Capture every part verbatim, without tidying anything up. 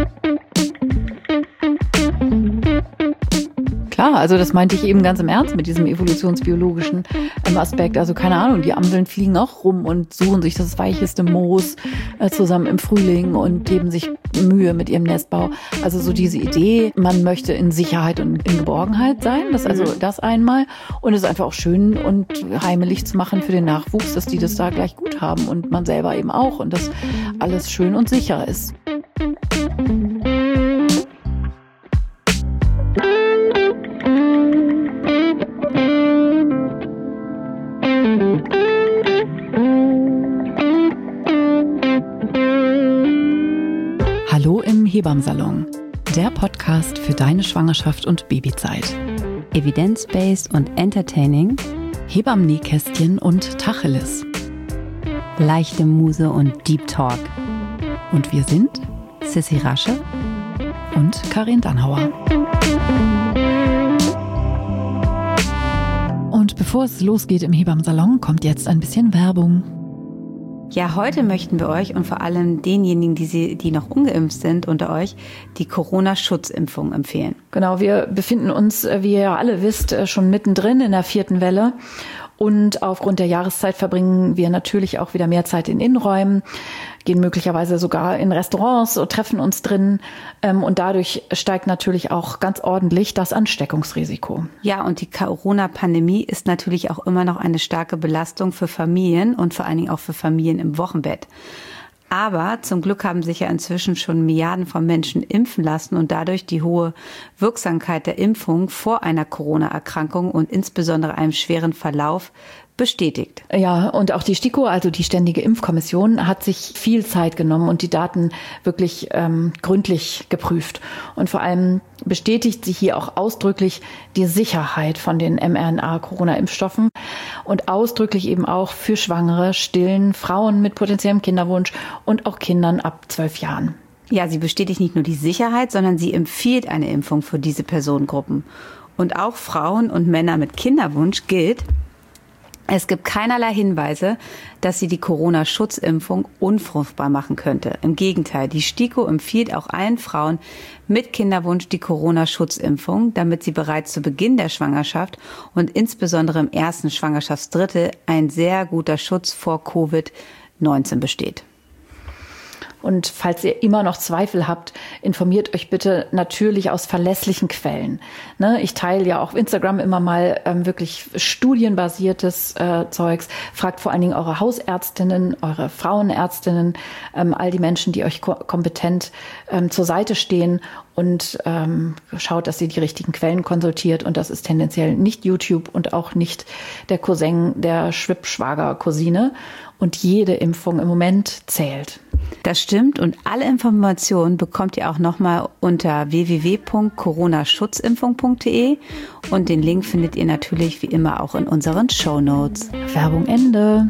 Klar, also das meinte ich eben ganz im Ernst mit diesem evolutionsbiologischen ähm, Aspekt. Also keine Ahnung, die Amseln fliegen auch rum und suchen sich das weicheste Moos äh, zusammen im Frühling und geben sich Mühe mit ihrem Nestbau. Also so diese Idee, man möchte in Sicherheit und in Geborgenheit sein, das also das einmal. Und es ist einfach auch schön und heimelig zu machen für den Nachwuchs, dass die das da gleich gut haben und man selber eben auch und dass alles schön und sicher ist. Hallo im Hebammsalon, der Podcast für deine Schwangerschaft und Babyzeit. Evidence-based und entertaining, Hebammen-Nähkästchen und Tacheles. leichte Muse und Deep Talk. Und wir sind Sissi Rasche und Karin Dannhauer. Und bevor es losgeht im Hebammsalon, kommt jetzt ein bisschen Werbung. Ja, heute möchten wir euch und vor allem denjenigen, die, sie, die noch ungeimpft sind unter euch, die Corona-Schutzimpfung empfehlen. Genau, wir befinden uns, wie ihr ja alle wisst, schon mittendrin in der vierten Welle. Und aufgrund der Jahreszeit verbringen wir natürlich auch wieder mehr Zeit in Innenräumen, gehen möglicherweise sogar in Restaurants und treffen uns drin. Und dadurch steigt natürlich auch ganz ordentlich das Ansteckungsrisiko. Ja, und die Corona-Pandemie ist natürlich auch immer noch eine starke Belastung für Familien und vor allen Dingen auch für Familien im Wochenbett. Aber zum Glück haben sich ja inzwischen schon Milliarden von Menschen impfen lassen und dadurch die hohe Wirksamkeit der Impfung vor einer Corona-Erkrankung und insbesondere einem schweren Verlauf bestätigt. Ja, und auch die STIKO, also die Ständige Impfkommission, hat sich viel Zeit genommen und die Daten wirklich ähm, gründlich geprüft. Und vor allem bestätigt sie hier auch ausdrücklich die Sicherheit von den mRNA-Corona-Impfstoffen und ausdrücklich eben auch für Schwangere, stillen Frauen mit potenziellem Kinderwunsch und auch Kindern ab zwölf Jahren. Ja, sie bestätigt nicht nur die Sicherheit, sondern sie empfiehlt eine Impfung für diese Personengruppen. Und auch Frauen und Männer mit Kinderwunsch gilt, es gibt keinerlei Hinweise, dass sie die Corona-Schutzimpfung unfruchtbar machen könnte. Im Gegenteil, die STIKO empfiehlt auch allen Frauen mit Kinderwunsch die Corona-Schutzimpfung, damit sie bereits zu Beginn der Schwangerschaft und insbesondere im ersten Schwangerschaftsdrittel ein sehr guter Schutz vor Covid neunzehn besteht. Und falls ihr immer noch Zweifel habt, informiert euch bitte natürlich aus verlässlichen Quellen. Ne, ich teile ja auf Instagram immer mal ähm, wirklich studienbasiertes äh, Zeugs. Fragt vor allen Dingen eure Hausärztinnen, eure Frauenärztinnen, ähm, all die Menschen, die euch ko- kompetent ähm, zur Seite stehen und ähm, schaut, dass ihr die richtigen Quellen konsultiert. Und das ist tendenziell nicht YouTube und auch nicht der Cousin der Schwippschwager-Cousine. Und jede Impfung im Moment zählt. Das stimmt und alle Informationen bekommt ihr auch nochmal unter w w w punkt corona schutzimpfung punkt d e und den Link findet ihr natürlich wie immer auch in unseren Shownotes. Werbung Ende.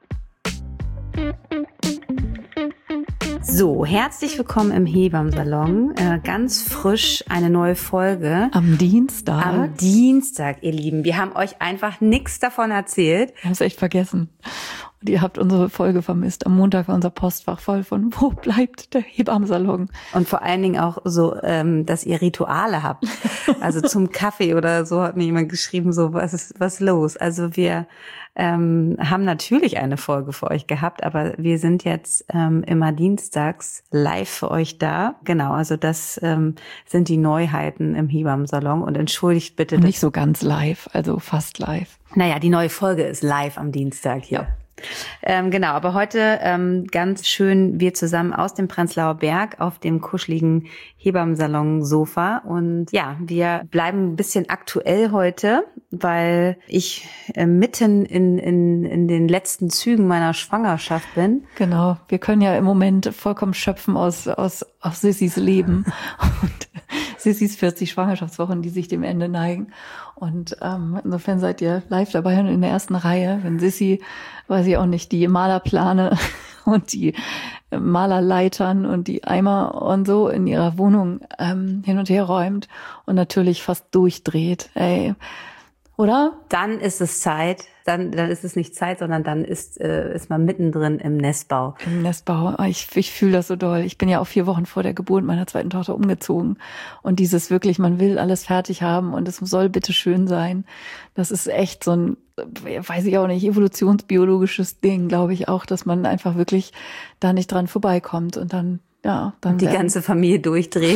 So, herzlich willkommen im Hebammsalon. Äh, ganz frisch eine neue Folge. Am Dienstag. Am Dienstag, ihr Lieben. Wir haben euch einfach nichts davon erzählt. Ich habe es echt vergessen. Und ihr habt unsere Folge vermisst. Am Montag war unser Postfach voll von, wo bleibt der Hebammsalon? Und vor allen Dingen auch so, ähm, dass ihr Rituale habt. Also zum Kaffee oder so hat mir jemand geschrieben, so, was ist was los? Also wir ähm, haben natürlich eine Folge für euch gehabt, aber wir sind jetzt ähm, immer dienstags live für euch da. Genau, also das ähm, sind die Neuheiten im Hebammsalon. Und entschuldigt bitte. Und nicht so ganz live, also fast live. Naja, die neue Folge ist live am Dienstag hier. Ja. Ähm, genau, aber heute ähm, ganz schön wir zusammen aus dem Prenzlauer Berg auf dem kuscheligen Hebammsalon-Sofa. Und ja, wir bleiben ein bisschen aktuell heute, weil ich äh, mitten in, in, in den letzten Zügen meiner Schwangerschaft bin. Genau, wir können ja im Moment vollkommen schöpfen aus, aus, aus Sissis Leben und Sissis vierzig Schwangerschaftswochen, die sich dem Ende neigen. Und ähm, insofern seid ihr live dabei und in der ersten Reihe, wenn Sissi, weiß ich auch nicht, die Malerplane und die Malerleitern und die Eimer und so in ihrer Wohnung ähm, hin und her räumt und natürlich fast durchdreht. Ey, oder? Dann ist es Zeit. Dann, dann ist es nicht Zeit, sondern dann ist, äh, ist man mittendrin im Nestbau. Im Nestbau. Ich, ich fühle das so doll. Ich bin ja auch vier Wochen vor der Geburt meiner zweiten Tochter umgezogen. Und dieses wirklich, man will alles fertig haben und es soll bitte schön sein. Das ist echt so ein, weiß ich auch nicht, evolutionsbiologisches Ding, glaube ich auch, dass man einfach wirklich da nicht dran vorbeikommt und dann Ja, dann und die ganze Familie durchdreht.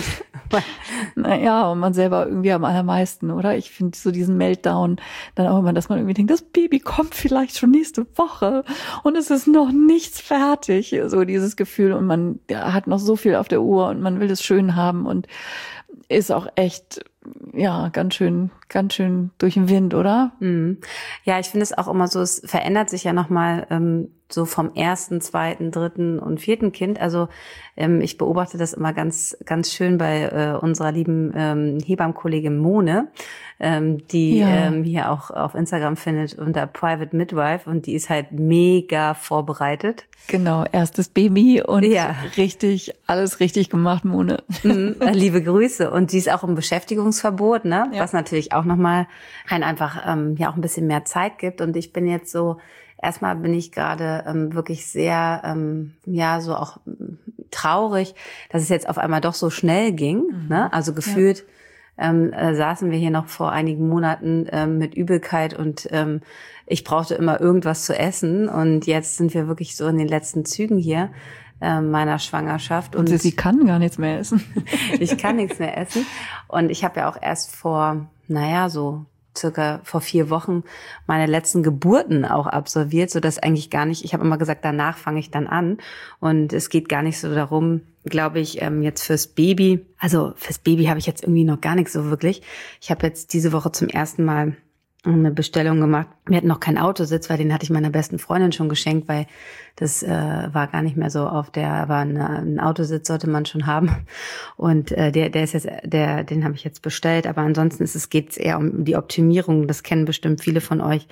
Naja, und man selber irgendwie am allermeisten, oder? Ich finde so diesen Meltdown dann auch immer, dass man irgendwie denkt, das Baby kommt vielleicht schon nächste Woche und es ist noch nichts fertig. So dieses Gefühl und man ja, hat noch so viel auf der Uhr und man will es schön haben und ist auch echt, ja, ganz schön, ganz schön durch den Wind, oder? Mhm. Ja, ich finde es auch immer so, es verändert sich ja nochmal ähm, so vom ersten, zweiten, dritten und vierten Kind. Also ähm, ich beobachte das immer ganz, ganz schön bei äh, unserer lieben ähm, Hebammenkollegin Mone, ähm, die Ja. ähm, hier auch auf Instagram findet unter Private Midwife und die ist halt mega vorbereitet. Genau, erstes Baby und Ja. richtig, alles richtig gemacht, Mone. Mhm, liebe Grüße. Und die ist auch im Beschäftigungsverbot, ne? Ja. Was natürlich auch nochmal ein einfach ähm, ja auch ein bisschen mehr Zeit gibt. Und ich bin jetzt so, erstmal bin ich gerade ähm, wirklich sehr, ähm, ja, so auch ähm, traurig, dass es jetzt auf einmal doch so schnell ging. Mhm. Ne? Also gefühlt ähm, äh, saßen wir hier noch vor einigen Monaten ähm, mit Übelkeit und ähm, ich brauchte immer irgendwas zu essen. Und jetzt sind wir wirklich so in den letzten Zügen hier äh, meiner Schwangerschaft. Und sie, sie kann gar nichts mehr essen. Ich kann nichts mehr essen. Und ich habe ja auch erst vor, naja, so circa vor vier Wochen meine letzten Geburten auch absolviert, so dass eigentlich gar nicht, ich habe immer gesagt, danach fange ich dann an. Und es geht gar nicht so darum, glaube ich, ähm, jetzt fürs Baby, also fürs Baby habe ich jetzt irgendwie noch gar nichts so wirklich. Ich habe jetzt diese Woche zum ersten Mal eine Bestellung gemacht. Wir hatten noch keinen Autositz, weil den hatte ich meiner besten Freundin schon geschenkt, weil das äh, war gar nicht mehr so auf der, aber eine, einen Autositz sollte man schon haben. Und äh, der, der ist jetzt, der, den habe ich jetzt bestellt. Aber ansonsten ist es geht's eher um die Optimierung. Das kennen bestimmt viele von euch.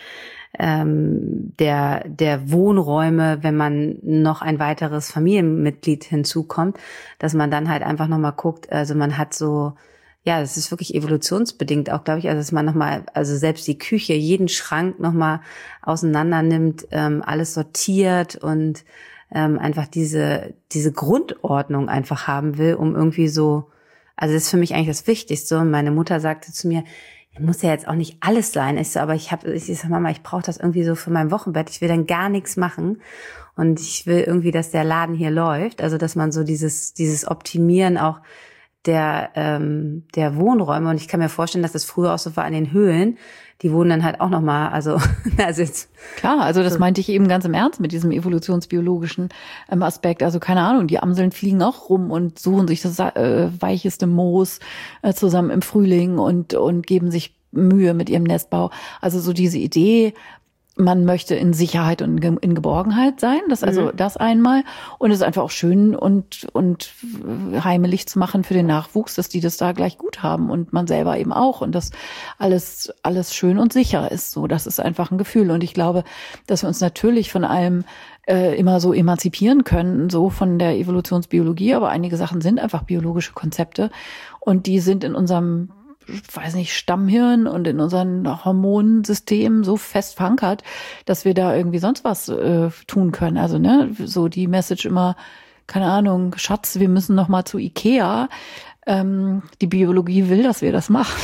Ähm, der der Wohnräume, wenn man noch ein weiteres Familienmitglied hinzukommt, dass man dann halt einfach nochmal guckt. Also man hat so Ja, das ist wirklich evolutionsbedingt auch, glaube ich, also dass man nochmal, also selbst die Küche, jeden Schrank nochmal auseinander nimmt, ähm, alles sortiert und ähm, einfach diese diese Grundordnung einfach haben will, um irgendwie so, also das ist für mich eigentlich das Wichtigste. Und meine Mutter sagte zu mir, muss ja jetzt auch nicht alles sein. Ich so, aber ich habe, ich sag, Mama, ich brauche das irgendwie so für mein Wochenbett. Ich will dann gar nichts machen und ich will irgendwie, dass der Laden hier läuft. Also dass man so dieses dieses Optimieren auch der ähm, der Wohnräume, und ich kann mir vorstellen, dass das früher auch so war in den Höhlen, die wurden dann halt auch nochmal, also, also jetzt. Klar, also das meinte ich eben ganz im Ernst mit diesem evolutionsbiologischen ähm, Aspekt. Also keine Ahnung, die Amseln fliegen auch rum und suchen sich das äh, weicheste Moos äh, zusammen im Frühling und und geben sich Mühe mit ihrem Nestbau. Also so diese Idee, man möchte in Sicherheit und in Geborgenheit sein, das also Mhm. das einmal, und es ist einfach auch schön und und heimelig zu machen für den Nachwuchs, dass die das da gleich gut haben und man selber eben auch und dass alles alles schön und sicher ist. So, das ist einfach ein Gefühl und ich glaube, dass wir uns natürlich von allem äh, immer so emanzipieren können, so von der Evolutionsbiologie, aber einige Sachen sind einfach biologische Konzepte und die sind in unserem weiß nicht, Stammhirn und in unserem Hormonsystem so fest verankert, dass wir da irgendwie sonst was äh, tun können. Also, ne, so die Message immer, keine Ahnung, Schatz, wir müssen noch mal zu Ikea. Ähm, die Biologie will, dass wir das machen.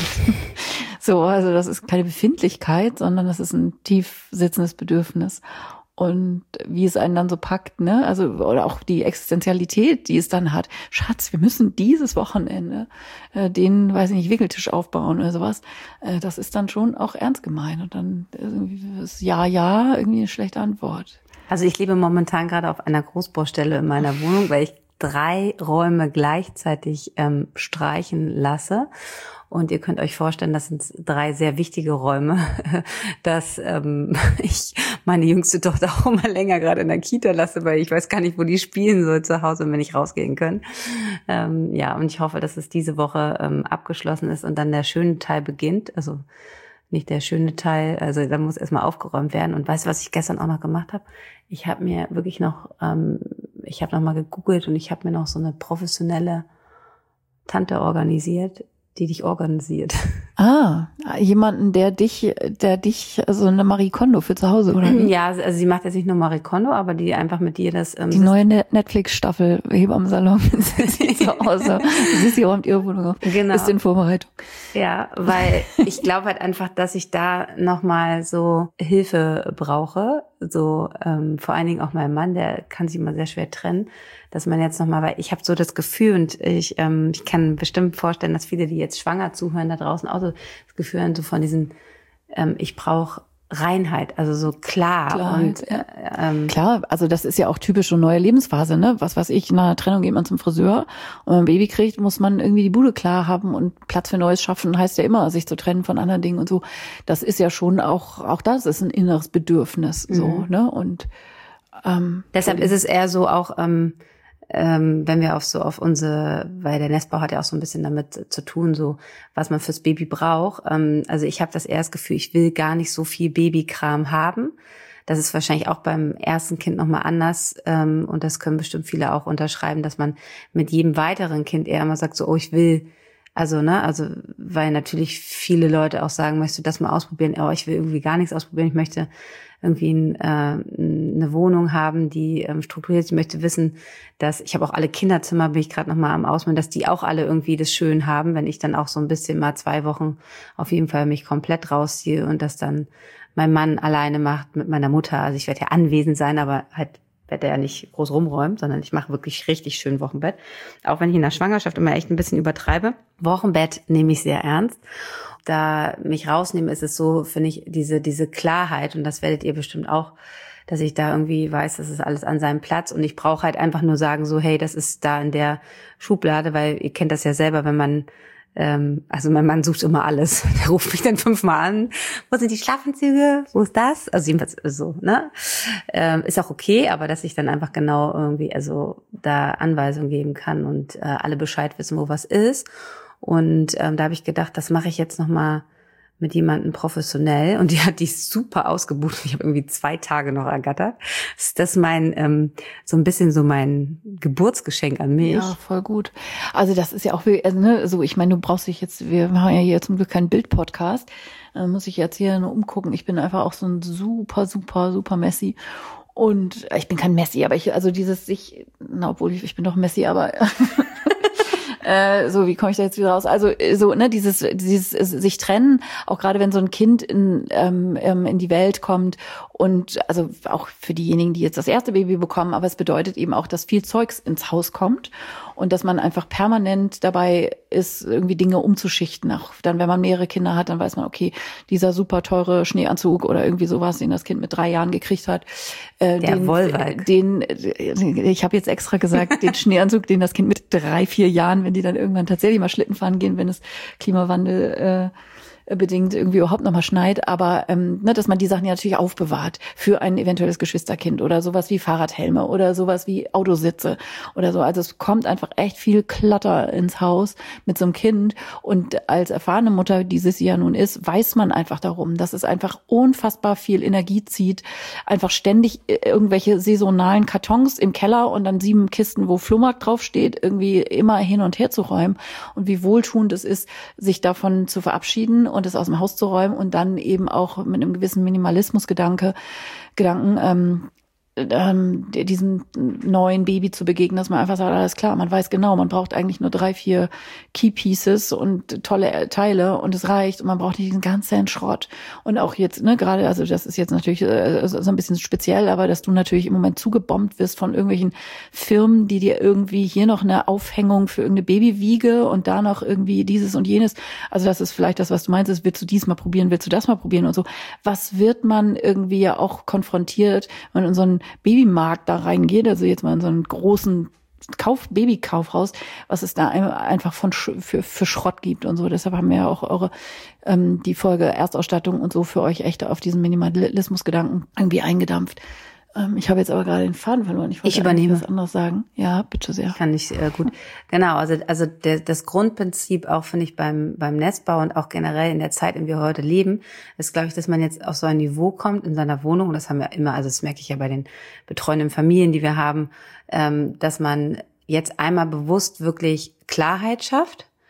So, also das ist keine Befindlichkeit, sondern das ist ein tief sitzendes Bedürfnis. Und wie es einen dann so packt, ne, also, oder auch die Existenzialität, die es dann hat. Schatz, wir müssen dieses Wochenende äh, den, weiß ich nicht, Wickeltisch aufbauen oder sowas. Äh, das ist dann schon auch ernst gemeint. Und dann irgendwie ist Ja, ja irgendwie eine schlechte Antwort. Also ich lebe momentan gerade auf einer Großbaustelle in meiner Wohnung, weil ich drei Räume gleichzeitig ähm, streichen lasse. Und ihr könnt euch vorstellen, das sind drei sehr wichtige Räume, dass ähm, ich meine jüngste Tochter auch immer länger gerade in der Kita lasse, weil ich weiß gar nicht, wo die spielen soll zu Hause, wenn ich rausgehen können. Ähm, ja, und ich hoffe, dass es diese Woche ähm, abgeschlossen ist und dann der schöne Teil beginnt. Also nicht der schöne Teil, also da muss erstmal aufgeräumt werden. Und weißt du, was ich gestern auch noch gemacht habe? Ich habe mir wirklich noch, ähm, ich habe noch mal gegoogelt und ich habe mir noch so eine professionelle Tante organisiert, die dich organisiert. Ah, jemanden, der dich, der dich, also eine Marie Kondo für zu Hause, oder? Ja, also sie macht jetzt nicht nur Marie Kondo, aber die einfach mit dir das... Ähm, die neue Netflix-Staffel Hebammensalon sieht so aus. Sissi räumt ihre Wohnung auf. Genau. Ist in Vorbereitung. Ja, weil ich glaube halt einfach, dass ich da nochmal so Hilfe brauche. So ähm, vor allen Dingen auch mein Mann, der kann sich immer sehr schwer trennen, dass man jetzt nochmal, weil ich habe so das Gefühl und ich ähm, ich kann bestimmt vorstellen, dass viele, die jetzt schwanger zuhören, da draußen auch so das Gefühl haben, so von diesen, ähm, ich brauche Reinheit, also so klar. Klarheit, und ja. ähm, Klar, also das ist ja auch typisch so neue Lebensphase, ne? Was weiß ich, nach einer Trennung geht man zum Friseur und wenn man ein Baby kriegt, muss man irgendwie die Bude klar haben und Platz für Neues schaffen, heißt ja immer, sich zu trennen von anderen Dingen und so. Das ist ja schon auch, auch das ist ein inneres Bedürfnis, so, mhm. ne? Und ähm, deshalb ist es eher so auch, ähm, ähm, wenn wir auf so auf unsere, weil der Nestbau hat ja auch so ein bisschen damit zu tun, so was man fürs Baby braucht. Ähm, also ich habe das eher das Gefühl, ich will gar nicht so viel Babykram haben. Das ist wahrscheinlich auch beim ersten Kind nochmal anders. Ähm, und das können bestimmt viele auch unterschreiben, dass man mit jedem weiteren Kind eher immer sagt, so, oh, ich will, also, ne, also, weil natürlich viele Leute auch sagen, möchtest du das mal ausprobieren? Oh, ich will irgendwie gar nichts ausprobieren. Ich möchte irgendwie ein, äh, eine Wohnung haben, die ähm, strukturiert ist. Ich möchte wissen, dass, ich habe auch alle Kinderzimmer, bin ich gerade nochmal am Ausmalen, dass die auch alle irgendwie das schön haben, wenn ich dann auch so ein bisschen mal zwei Wochen auf jeden Fall mich komplett rausziehe und das dann mein Mann alleine macht mit meiner Mutter. Also ich werde ja anwesend sein, aber halt werde ja nicht groß rumräumen, sondern ich mache wirklich richtig schön Wochenbett. Auch wenn ich in der Schwangerschaft immer echt ein bisschen übertreibe. Wochenbett nehme ich sehr ernst. Da mich rausnehme, ist es so, finde ich, diese diese Klarheit, und das werdet ihr bestimmt auch, dass ich da irgendwie weiß, das ist alles an seinem Platz und ich brauche halt einfach nur sagen so, hey, das ist da in der Schublade, weil ihr kennt das ja selber, wenn man, ähm, also mein Mann sucht immer alles, der ruft mich dann fünfmal an, wo sind die Schlafanzüge, wo ist das? Also jedenfalls so, ne? Ähm, ist auch okay, aber dass ich dann einfach genau irgendwie, also da Anweisungen geben kann und äh, alle Bescheid wissen, wo was ist. Und ähm, da habe ich gedacht, das mache ich jetzt nochmal mit jemandem professionell. Und die hat die super ausgebucht. Ich habe irgendwie zwei Tage noch ergattert. Das ist mein, ähm, so ein bisschen so mein Geburtsgeschenk an mich. Ja, voll gut. Also das ist ja auch, also, ne, so, ich meine, du brauchst dich jetzt, wir machen ja hier zum Glück keinen Bild-Podcast. Da muss ich jetzt hier nur umgucken. Ich bin einfach auch so ein super, super, super Messi. Und ich bin kein Messi, aber ich, also dieses sich, na, obwohl ich, ich bin doch Messi, aber Äh, so, wie komme ich da jetzt wieder raus? Also so, ne, dieses, dieses sich trennen, auch gerade wenn so ein Kind in ähm, in die Welt kommt und also auch für diejenigen, die jetzt das erste Baby bekommen, aber es bedeutet eben auch, dass viel Zeugs ins Haus kommt und dass man einfach permanent dabei ist, irgendwie Dinge umzuschichten. Auch dann, wenn man mehrere Kinder hat, dann weiß man, okay, dieser super teure Schneeanzug oder irgendwie sowas, den das Kind mit drei Jahren gekriegt hat, äh, der den, Wollwalk. den, ich habe jetzt extra gesagt, den Schneeanzug, den das Kind mit drei, vier Jahren, wenn die dann irgendwann tatsächlich mal Schlitten fahren gehen, wenn es Klimawandel äh, bedingt irgendwie überhaupt noch mal schneit, aber ähm, ne, dass man die Sachen ja natürlich aufbewahrt für ein eventuelles Geschwisterkind oder sowas wie Fahrradhelme oder sowas wie Autositze oder so. Also es kommt einfach echt viel Klatter ins Haus mit so einem Kind und als erfahrene Mutter, die Sissi ja nun ist, weiß man einfach darum, dass es einfach unfassbar viel Energie zieht, einfach ständig irgendwelche saisonalen Kartons im Keller und dann sieben Kisten, wo Flohmarkt draufsteht, irgendwie immer hin und her zu räumen und wie wohltuend es ist, sich davon zu verabschieden und es aus dem Haus zu räumen und dann eben auch mit einem gewissen Minimalismusgedanke, Gedanken, ähm, ähm, diesem neuen Baby zu begegnen, dass man einfach sagt, alles klar, man weiß genau, man braucht eigentlich nur drei, vier Key Pieces und tolle Teile und es reicht und man braucht nicht diesen ganzen Schrott. Und auch jetzt, ne, gerade, also das ist jetzt natürlich äh, so ein bisschen speziell, aber dass du natürlich im Moment zugebombt wirst von irgendwelchen Firmen, die dir irgendwie hier noch eine Aufhängung für irgendeine Babywiege und da noch irgendwie dieses und jenes, also das ist vielleicht das, was du meinst, ist, willst du dies mal probieren, willst du das mal probieren und so. Was wird man irgendwie ja auch konfrontiert, wenn man in so einen Babymarkt da reingeht, also jetzt mal in so einen großen Kauf, Babykaufhaus, was es da einfach von für, für Schrott gibt und so. Deshalb haben wir ja auch eure ähm, die Folge Erstausstattung und so für euch echt auf diesen Minimalismusgedanken irgendwie eingedampft. Ähm, ich habe jetzt aber gerade den Faden verloren. Ich wollte ich übernehme was anderes sagen. Ja, bitte sehr. Kann ich äh, gut. Genau, also also der, das Grundprinzip auch finde ich beim beim Nestbau und auch generell in der Zeit, in der wir heute leben, ist, glaube ich, dass man jetzt auf so ein Niveau kommt in seiner Wohnung. Und das haben wir immer, also das merke ich ja bei den betreuenden Familien, die wir haben, ähm, dass man jetzt einmal bewusst wirklich Klarheit schafft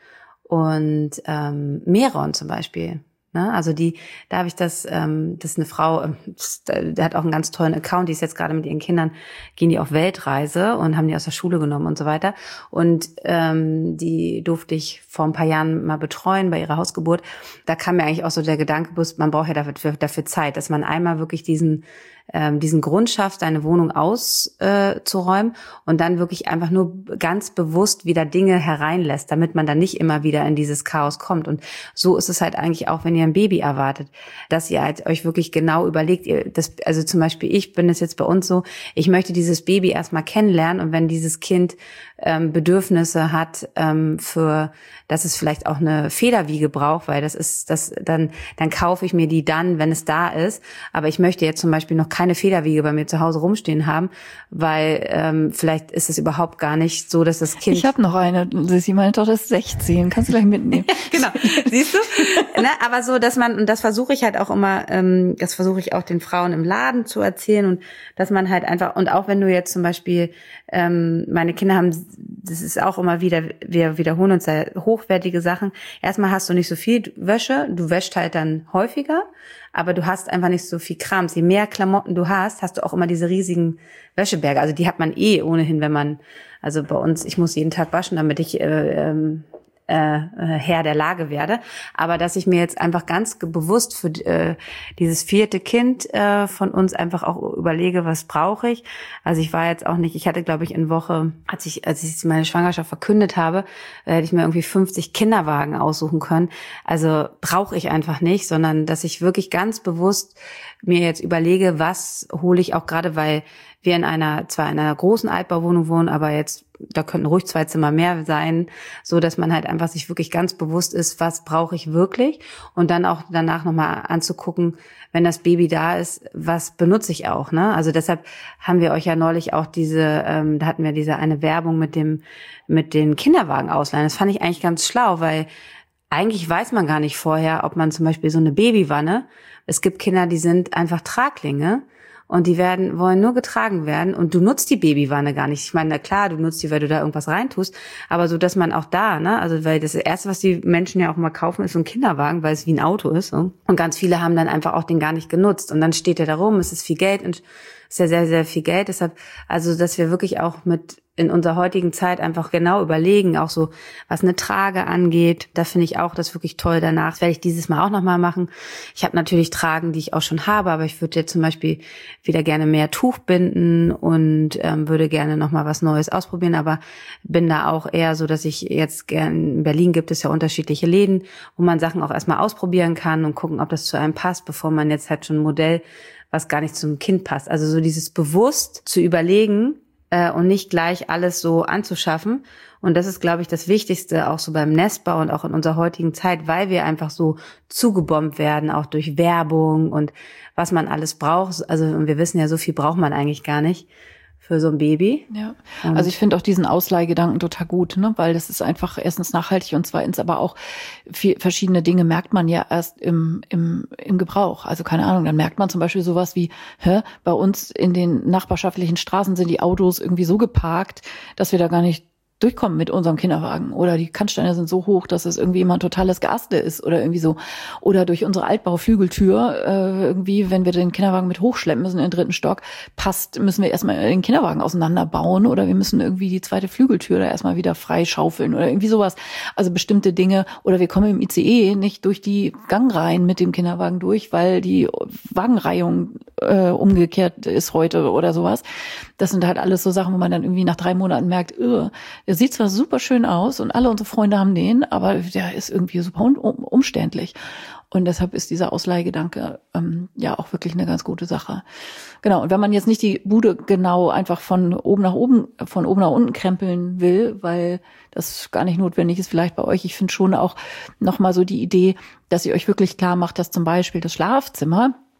und ähm, Meron zum Beispiel. Ne? Also die, da habe ich das, ähm, das ist eine Frau, das, der hat auch einen ganz tollen Account, die ist jetzt gerade mit ihren Kindern, gehen die auf Weltreise und haben die aus der Schule genommen und so weiter. Und ähm, die durfte ich vor ein paar Jahren mal betreuen bei ihrer Hausgeburt. Da kam mir eigentlich auch so der Gedanke, man braucht ja dafür, dafür Zeit, dass man einmal wirklich diesen ähm, diesen Grund schafft, seine Wohnung auszuräumen äh, und dann wirklich einfach nur ganz bewusst wieder Dinge hereinlässt, damit man dann nicht immer wieder in dieses Chaos kommt. Und so ist es halt eigentlich auch, wenn ihr ein Baby erwartet, dass ihr halt euch wirklich genau überlegt, ihr, das, also zum Beispiel ich bin es jetzt bei uns so, ich möchte dieses Baby erstmal kennenlernen und wenn dieses Kind ähm, Bedürfnisse hat ähm, für, dass es vielleicht auch eine Federwiege braucht, weil das ist, das dann, dann kaufe ich mir die dann, wenn es da ist. Aber ich möchte jetzt zum Beispiel noch keine Federwiege bei mir zu Hause rumstehen haben, weil ähm, vielleicht ist es überhaupt gar nicht so, dass das Kind... Ich habe noch eine, Sissi, meine Tochter ist sechzehn, kannst du gleich mitnehmen. Genau, siehst du? Ne, aber so, dass man, und das versuche ich halt auch immer, ähm, das versuche ich auch den Frauen im Laden zu erzählen und dass man halt einfach, und auch wenn du jetzt zum Beispiel, ähm, meine Kinder haben, das ist auch immer wieder, wir wiederholen uns da hochwertige Sachen. Erstmal hast du nicht so viel Wäsche, du wäschst halt dann häufiger, aber du hast einfach nicht so viel Krams. Je mehr Klamotten du hast, hast du auch immer diese riesigen Wäscheberge. Also die hat man eh ohnehin, wenn man, also bei uns, ich muss jeden Tag waschen, damit ich äh, ähm, äh, Herr der Lage werde. Aber dass ich mir jetzt einfach ganz bewusst für äh, dieses vierte Kind äh, von uns einfach auch überlege, was brauche ich. Also ich war jetzt auch nicht, ich hatte glaube ich in Woche, als ich als ich meine Schwangerschaft verkündet habe, äh, hätte ich mir irgendwie fünfzig Kinderwagen aussuchen können. Also brauche ich einfach nicht, sondern dass ich wirklich ganz bewusst mir jetzt überlege, was hole ich auch gerade, weil wir in einer, zwar in einer großen Altbauwohnung wohnen, aber jetzt, da könnten ruhig zwei Zimmer mehr sein, so dass man halt einfach sich wirklich ganz bewusst ist, was brauche ich wirklich und dann auch danach nochmal anzugucken, wenn das Baby da ist, was benutze ich auch, ne? Also deshalb haben wir euch ja neulich auch diese, ähm, da hatten wir diese eine Werbung mit dem, mit den Kinderwagen ausleihen. Das fand ich eigentlich ganz schlau, weil eigentlich weiß man gar nicht vorher, ob man zum Beispiel so eine Babywanne, es gibt Kinder, die sind einfach Traglinge, und die werden, wollen nur getragen werden und du nutzt die Babywanne gar nicht. Ich meine, na klar, du nutzt die, weil du da irgendwas reintust, aber so, dass man auch da, ne, also weil das Erste, was die Menschen ja auch mal kaufen, ist so ein Kinderwagen, weil es wie ein Auto ist. So. Und ganz viele haben dann einfach auch den gar nicht genutzt und dann steht der da rum, es ist viel Geld und es ist ja sehr, sehr viel Geld. Deshalb, also, dass wir wirklich auch mit in unserer heutigen Zeit einfach genau überlegen, auch so, was eine Trage angeht. Da finde ich auch das wirklich toll danach. Das werde ich dieses Mal auch nochmal machen. Ich habe natürlich Tragen, die ich auch schon habe, aber ich würde jetzt zum Beispiel wieder gerne mehr Tuch binden und ähm, würde gerne nochmal was Neues ausprobieren, aber bin da auch eher so, dass ich jetzt gerne, in Berlin gibt es ja unterschiedliche Läden, wo man Sachen auch erstmal ausprobieren kann und gucken, ob das zu einem passt, bevor man jetzt halt schon ein Modell, was gar nicht zum Kind passt. Also so dieses bewusst zu überlegen, und nicht gleich alles so anzuschaffen. Und das ist, glaube ich, das Wichtigste auch so beim Nestbau und auch in unserer heutigen Zeit, weil wir einfach so zugebombt werden, auch durch Werbung und was man alles braucht. Also und wir wissen ja, so viel braucht man eigentlich gar nicht für so ein Baby. Ja, also ich finde auch diesen Ausleihgedanken total gut, ne, weil das ist einfach erstens nachhaltig und zweitens aber auch viel, verschiedene Dinge merkt man ja erst im, im, im Gebrauch. Also keine Ahnung, dann merkt man zum Beispiel sowas wie, hä, bei uns in den nachbarschaftlichen Straßen sind die Autos irgendwie so geparkt, dass wir da gar nicht durchkommen mit unserem Kinderwagen oder die Kannsteine sind so hoch, dass es irgendwie immer ein totales Geaste ist oder irgendwie so. Oder durch unsere Altbauflügeltür äh, irgendwie, wenn wir den Kinderwagen mit hochschleppen müssen in den dritten Stock, passt, müssen wir erstmal den Kinderwagen auseinanderbauen oder wir müssen irgendwie die zweite Flügeltür da erstmal wieder freischaufeln oder irgendwie sowas. Also bestimmte Dinge. Oder wir kommen im I C E nicht durch die Gangreihen mit dem Kinderwagen durch, weil die Wagenreihung äh, umgekehrt ist heute oder sowas. Das sind halt alles so Sachen, wo man dann irgendwie nach drei Monaten merkt, öh, der sieht zwar super schön aus und alle unsere Freunde haben den, aber der ist irgendwie super um, umständlich. Und deshalb ist dieser Ausleihgedanke ähm, ja auch wirklich eine ganz gute Sache. Genau, und wenn man jetzt nicht die Bude genau einfach von oben nach oben, von oben nach unten krempeln will, weil das gar nicht notwendig ist, vielleicht bei euch, ich finde schon auch nochmal so die Idee, dass ihr euch wirklich klar macht, dass zum Beispiel das Schlafzimmer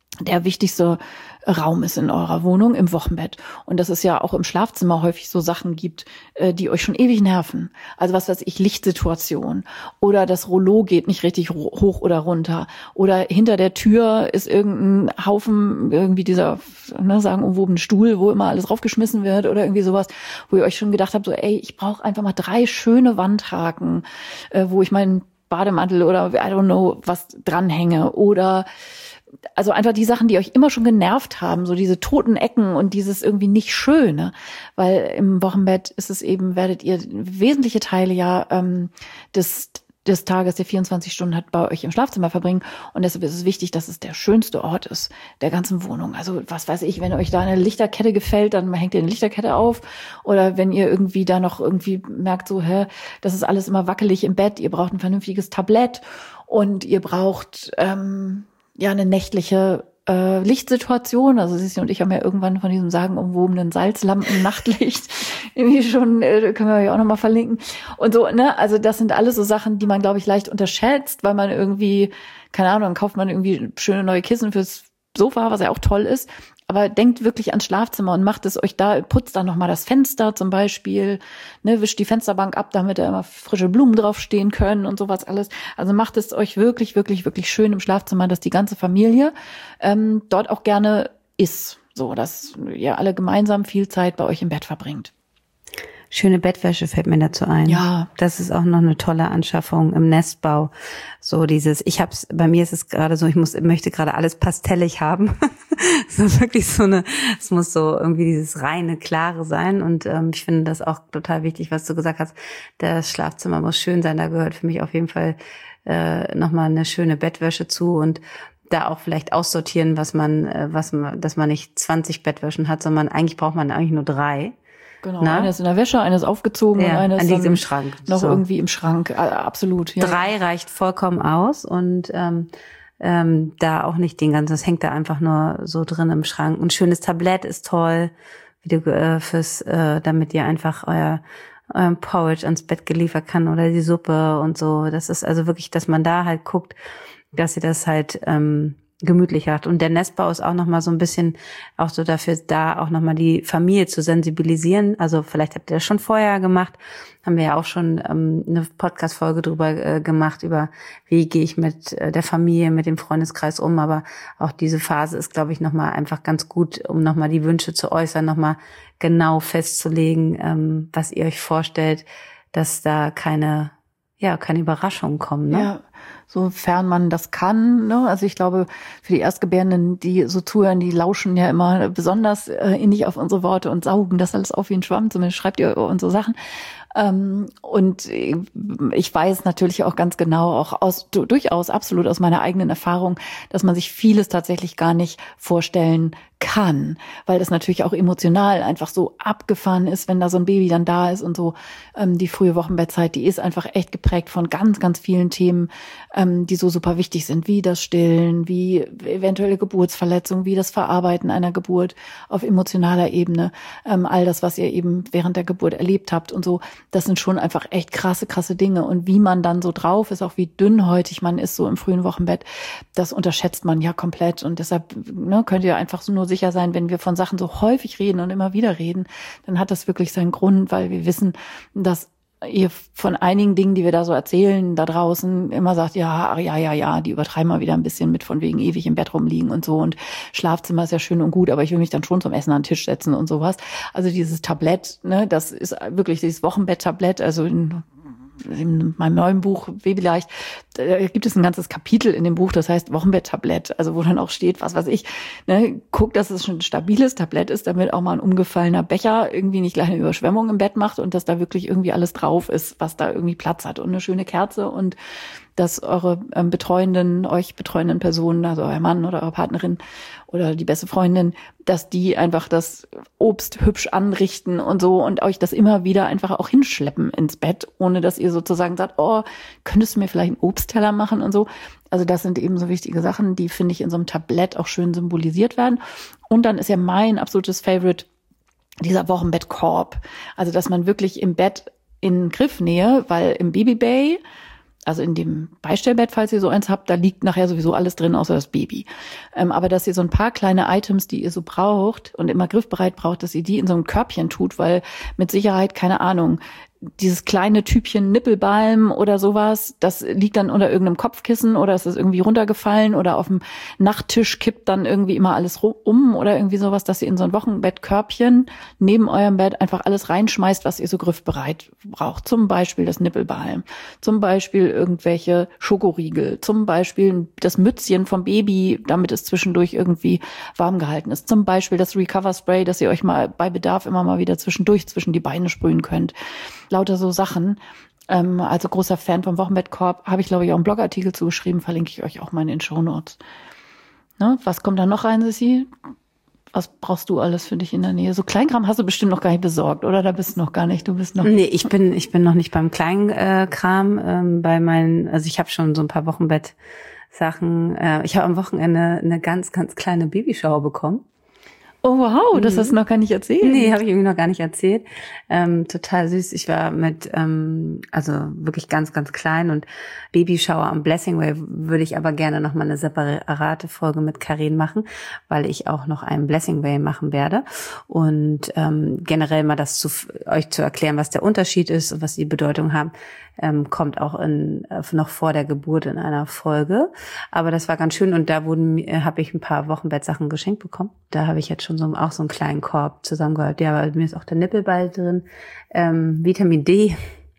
der wichtigste Raum ist in eurer Wohnung, im Wochenbett. Und dass es ja auch im Schlafzimmer häufig so Sachen gibt, die euch schon ewig nerven. Also was weiß ich, Lichtsituation. Oder das Rollo geht nicht richtig hoch oder runter. Oder hinter der Tür ist irgendein Haufen, irgendwie dieser, ne, sagen umwobene Stuhl, wo immer alles draufgeschmissen wird oder irgendwie sowas, wo ihr euch schon gedacht habt, so ey, ich brauche einfach mal drei schöne Wandhaken, wo ich meinen Bademantel oder I don't know, was dranhänge. Oder also einfach die Sachen, die euch immer schon genervt haben, so diese toten Ecken und dieses irgendwie nicht Schöne, weil im Wochenbett ist es eben, werdet ihr wesentliche Teile ja ähm, des des Tages, der vierundzwanzig Stunden hat, bei euch im Schlafzimmer verbringen und deshalb ist es wichtig, dass es der schönste Ort ist der ganzen Wohnung. Also was weiß ich, wenn euch da eine Lichterkette gefällt, dann hängt ihr eine Lichterkette auf oder wenn ihr irgendwie da noch irgendwie merkt, so, hä, das ist alles immer wackelig im Bett, ihr braucht ein vernünftiges Tablett und ihr braucht ähm, ja eine nächtliche äh, Lichtsituation. Also Sissi und ich haben ja irgendwann von diesem sagenumwobenen Salzlampen-Nachtlicht irgendwie schon, äh, können wir ja auch nochmal verlinken. Und so, ne, also das sind alles so Sachen, die man, glaube ich, leicht unterschätzt, weil man irgendwie, keine Ahnung, dann kauft man irgendwie schöne neue Kissen fürs Sofa, was ja auch toll ist. Aber denkt wirklich ans Schlafzimmer und macht es euch da, putzt dann nochmal das Fenster zum Beispiel, ne, wischt die Fensterbank ab, damit da immer frische Blumen draufstehen können und sowas alles. Also macht es euch wirklich, wirklich, wirklich schön im Schlafzimmer, dass die ganze Familie ähm, dort auch gerne ist. So, dass ihr alle gemeinsam viel Zeit bei euch im Bett verbringt. Schöne Bettwäsche fällt mir dazu ein. Ja. Das ist auch noch eine tolle Anschaffung im Nestbau. So dieses, ich hab's, bei mir ist es gerade so, ich muss, möchte gerade alles pastellig haben. So wirklich so eine, es muss so irgendwie dieses reine, klare sein. Und ähm, ich finde das auch total wichtig, was du gesagt hast. Das Schlafzimmer muss schön sein. Da gehört für mich auf jeden Fall äh, nochmal eine schöne Bettwäsche zu und da auch vielleicht aussortieren, was man, was man, dass man nicht zwanzig Bettwäschen hat, sondern eigentlich braucht man eigentlich nur drei. Genau, Na? eine ist in der Wäsche, eine ist aufgezogen ja, und eine ist im Schrank. noch so. irgendwie im Schrank. Absolut. Ja. Drei reicht vollkommen aus und ähm, ähm, da auch nicht den ganzen, das hängt da einfach nur so drin im Schrank. Ein schönes Tablett ist toll, wie du äh, fürs, äh, damit ihr einfach euer euren Porridge ans Bett geliefert kann oder die Suppe und so. Das ist also wirklich, dass man da halt guckt, dass ihr das halt ähm, gemütlich hat. Und der Nestbau ist auch nochmal so ein bisschen auch so dafür da, auch nochmal die Familie zu sensibilisieren. Also vielleicht habt ihr das schon vorher gemacht. Haben wir ja auch schon ähm, eine Podcast-Folge drüber äh, gemacht, über wie gehe ich mit äh, der Familie, mit dem Freundeskreis um. Aber auch diese Phase ist, glaube ich, nochmal einfach ganz gut, um nochmal die Wünsche zu äußern, nochmal genau festzulegen, ähm, was ihr euch vorstellt, dass da keine, ja, keine Überraschungen kommen, ne? Ja. Sofern man das kann, ne? Also ich glaube, für die Erstgebärenden, die so zuhören, die lauschen ja immer besonders äh, innig auf unsere Worte und saugen das alles auf wie ein Schwamm. Zumindest schreibt ihr unsere Sachen. Ähm, und ich weiß natürlich auch ganz genau, auch aus durchaus absolut aus meiner eigenen Erfahrung, dass man sich vieles tatsächlich gar nicht vorstellen kann, weil das natürlich auch emotional einfach so abgefahren ist, wenn da so ein Baby dann da ist und so. Ähm, die frühe Wochenbettzeit, die ist einfach echt geprägt von ganz, ganz vielen Themen, ähm, die so super wichtig sind, wie das Stillen, wie eventuelle Geburtsverletzungen, wie das Verarbeiten einer Geburt auf emotionaler Ebene, ähm, all das, was ihr eben während der Geburt erlebt habt und so. Das sind schon einfach echt krasse, krasse Dinge. Und wie man dann so drauf ist, auch wie dünnhäutig man ist so im frühen Wochenbett, das unterschätzt man ja komplett. Und deshalb ne, könnt ihr einfach so nur sicher sein, wenn wir von Sachen so häufig reden und immer wieder reden, dann hat das wirklich seinen Grund, weil wir wissen, dass ihr von einigen Dingen, die wir da so erzählen, da draußen immer sagt, ja, ja, ja, ja, die übertreiben mal wieder ein bisschen mit von wegen ewig im Bett rumliegen und so und Schlafzimmer ist ja schön und gut, aber ich will mich dann schon zum Essen an den Tisch setzen und sowas. Also dieses Tablett, ne, das ist wirklich dieses Wochenbett-Tablett, also in in meinem neuen Buch Babyleicht, da gibt es ein ganzes Kapitel in dem Buch, das heißt Wochenbett-Tablett, also wo dann auch steht, was weiß ich, ne, guck, dass es schon ein stabiles Tablett ist, damit auch mal ein umgefallener Becher irgendwie nicht gleich eine Überschwemmung im Bett macht und dass da wirklich irgendwie alles drauf ist, was da irgendwie Platz hat und eine schöne Kerze und dass eure ähm, betreuenden, euch betreuenden Personen, also euer Mann oder eure Partnerin oder die beste Freundin, dass die einfach das Obst hübsch anrichten und so und euch das immer wieder einfach auch hinschleppen ins Bett, ohne dass ihr sozusagen sagt, oh, könntest du mir vielleicht einen Obstteller machen und so. Also das sind eben so wichtige Sachen, die, finde ich, in so einem Tablett auch schön symbolisiert werden. Und dann ist ja mein absolutes Favorite dieser Wochenbettkorb. Also dass man wirklich im Bett in Griffnähe, weil im Babybay, also in dem Beistellbett, falls ihr so eins habt, da liegt nachher sowieso alles drin, außer das Baby. Ähm, aber dass ihr so ein paar kleine Items, die ihr so braucht und immer griffbereit braucht, dass ihr die in so ein Körbchen tut, weil mit Sicherheit, keine Ahnung, dieses kleine Typchen Nippelbalm oder sowas, das liegt dann unter irgendeinem Kopfkissen oder es ist irgendwie runtergefallen oder auf dem Nachttisch kippt dann irgendwie immer alles um oder irgendwie sowas, dass ihr in so ein Wochenbettkörbchen neben eurem Bett einfach alles reinschmeißt, was ihr so griffbereit braucht. Zum Beispiel das Nippelbalm, zum Beispiel irgendwelche Schokoriegel, zum Beispiel das Mützchen vom Baby, damit es zwischendurch irgendwie warm gehalten ist. Zum Beispiel das Recover Spray, dass ihr euch mal bei Bedarf immer mal wieder zwischendurch zwischen die Beine sprühen könnt. Lauter so Sachen. Ähm, also großer Fan vom Wochenbettkorb. Habe ich, glaube ich, auch einen Blogartikel zugeschrieben. Verlinke ich euch auch mal in den Shownotes. Ne? Was kommt da noch rein, Sissi? Was brauchst du alles für dich in der Nähe? So Kleinkram hast du bestimmt noch gar nicht besorgt, oder? Da bist du noch gar nicht. Du bist noch. Nee, ich bin, ich bin noch nicht beim Kleinkram. Ähm, bei meinen, also ich habe schon so ein paar Wochenbettsachen. Äh, ich habe am Wochenende eine ganz, ganz kleine Babyshower bekommen. Oh wow, das hast du noch gar nicht erzählt. Nee, habe ich irgendwie noch gar nicht erzählt. Ähm, total süß. Ich war mit, ähm, also wirklich ganz, ganz klein und Babyshower am Blessing Way würde ich aber gerne noch mal eine separate Folge mit Karin machen, weil ich auch noch einen Blessing Way machen werde und ähm, generell mal das zu euch zu erklären, was der Unterschied ist und was die Bedeutung haben, ähm, kommt auch in äh, noch vor der Geburt in einer Folge. Aber das war ganz schön und da wurden äh, habe ich ein paar Wochenbettsachen geschenkt bekommen. Da habe ich jetzt schon so auch so einen kleinen Korb zusammengehört. Ja, aber mir ist auch der Nippelball drin. Ähm, Vitamin D.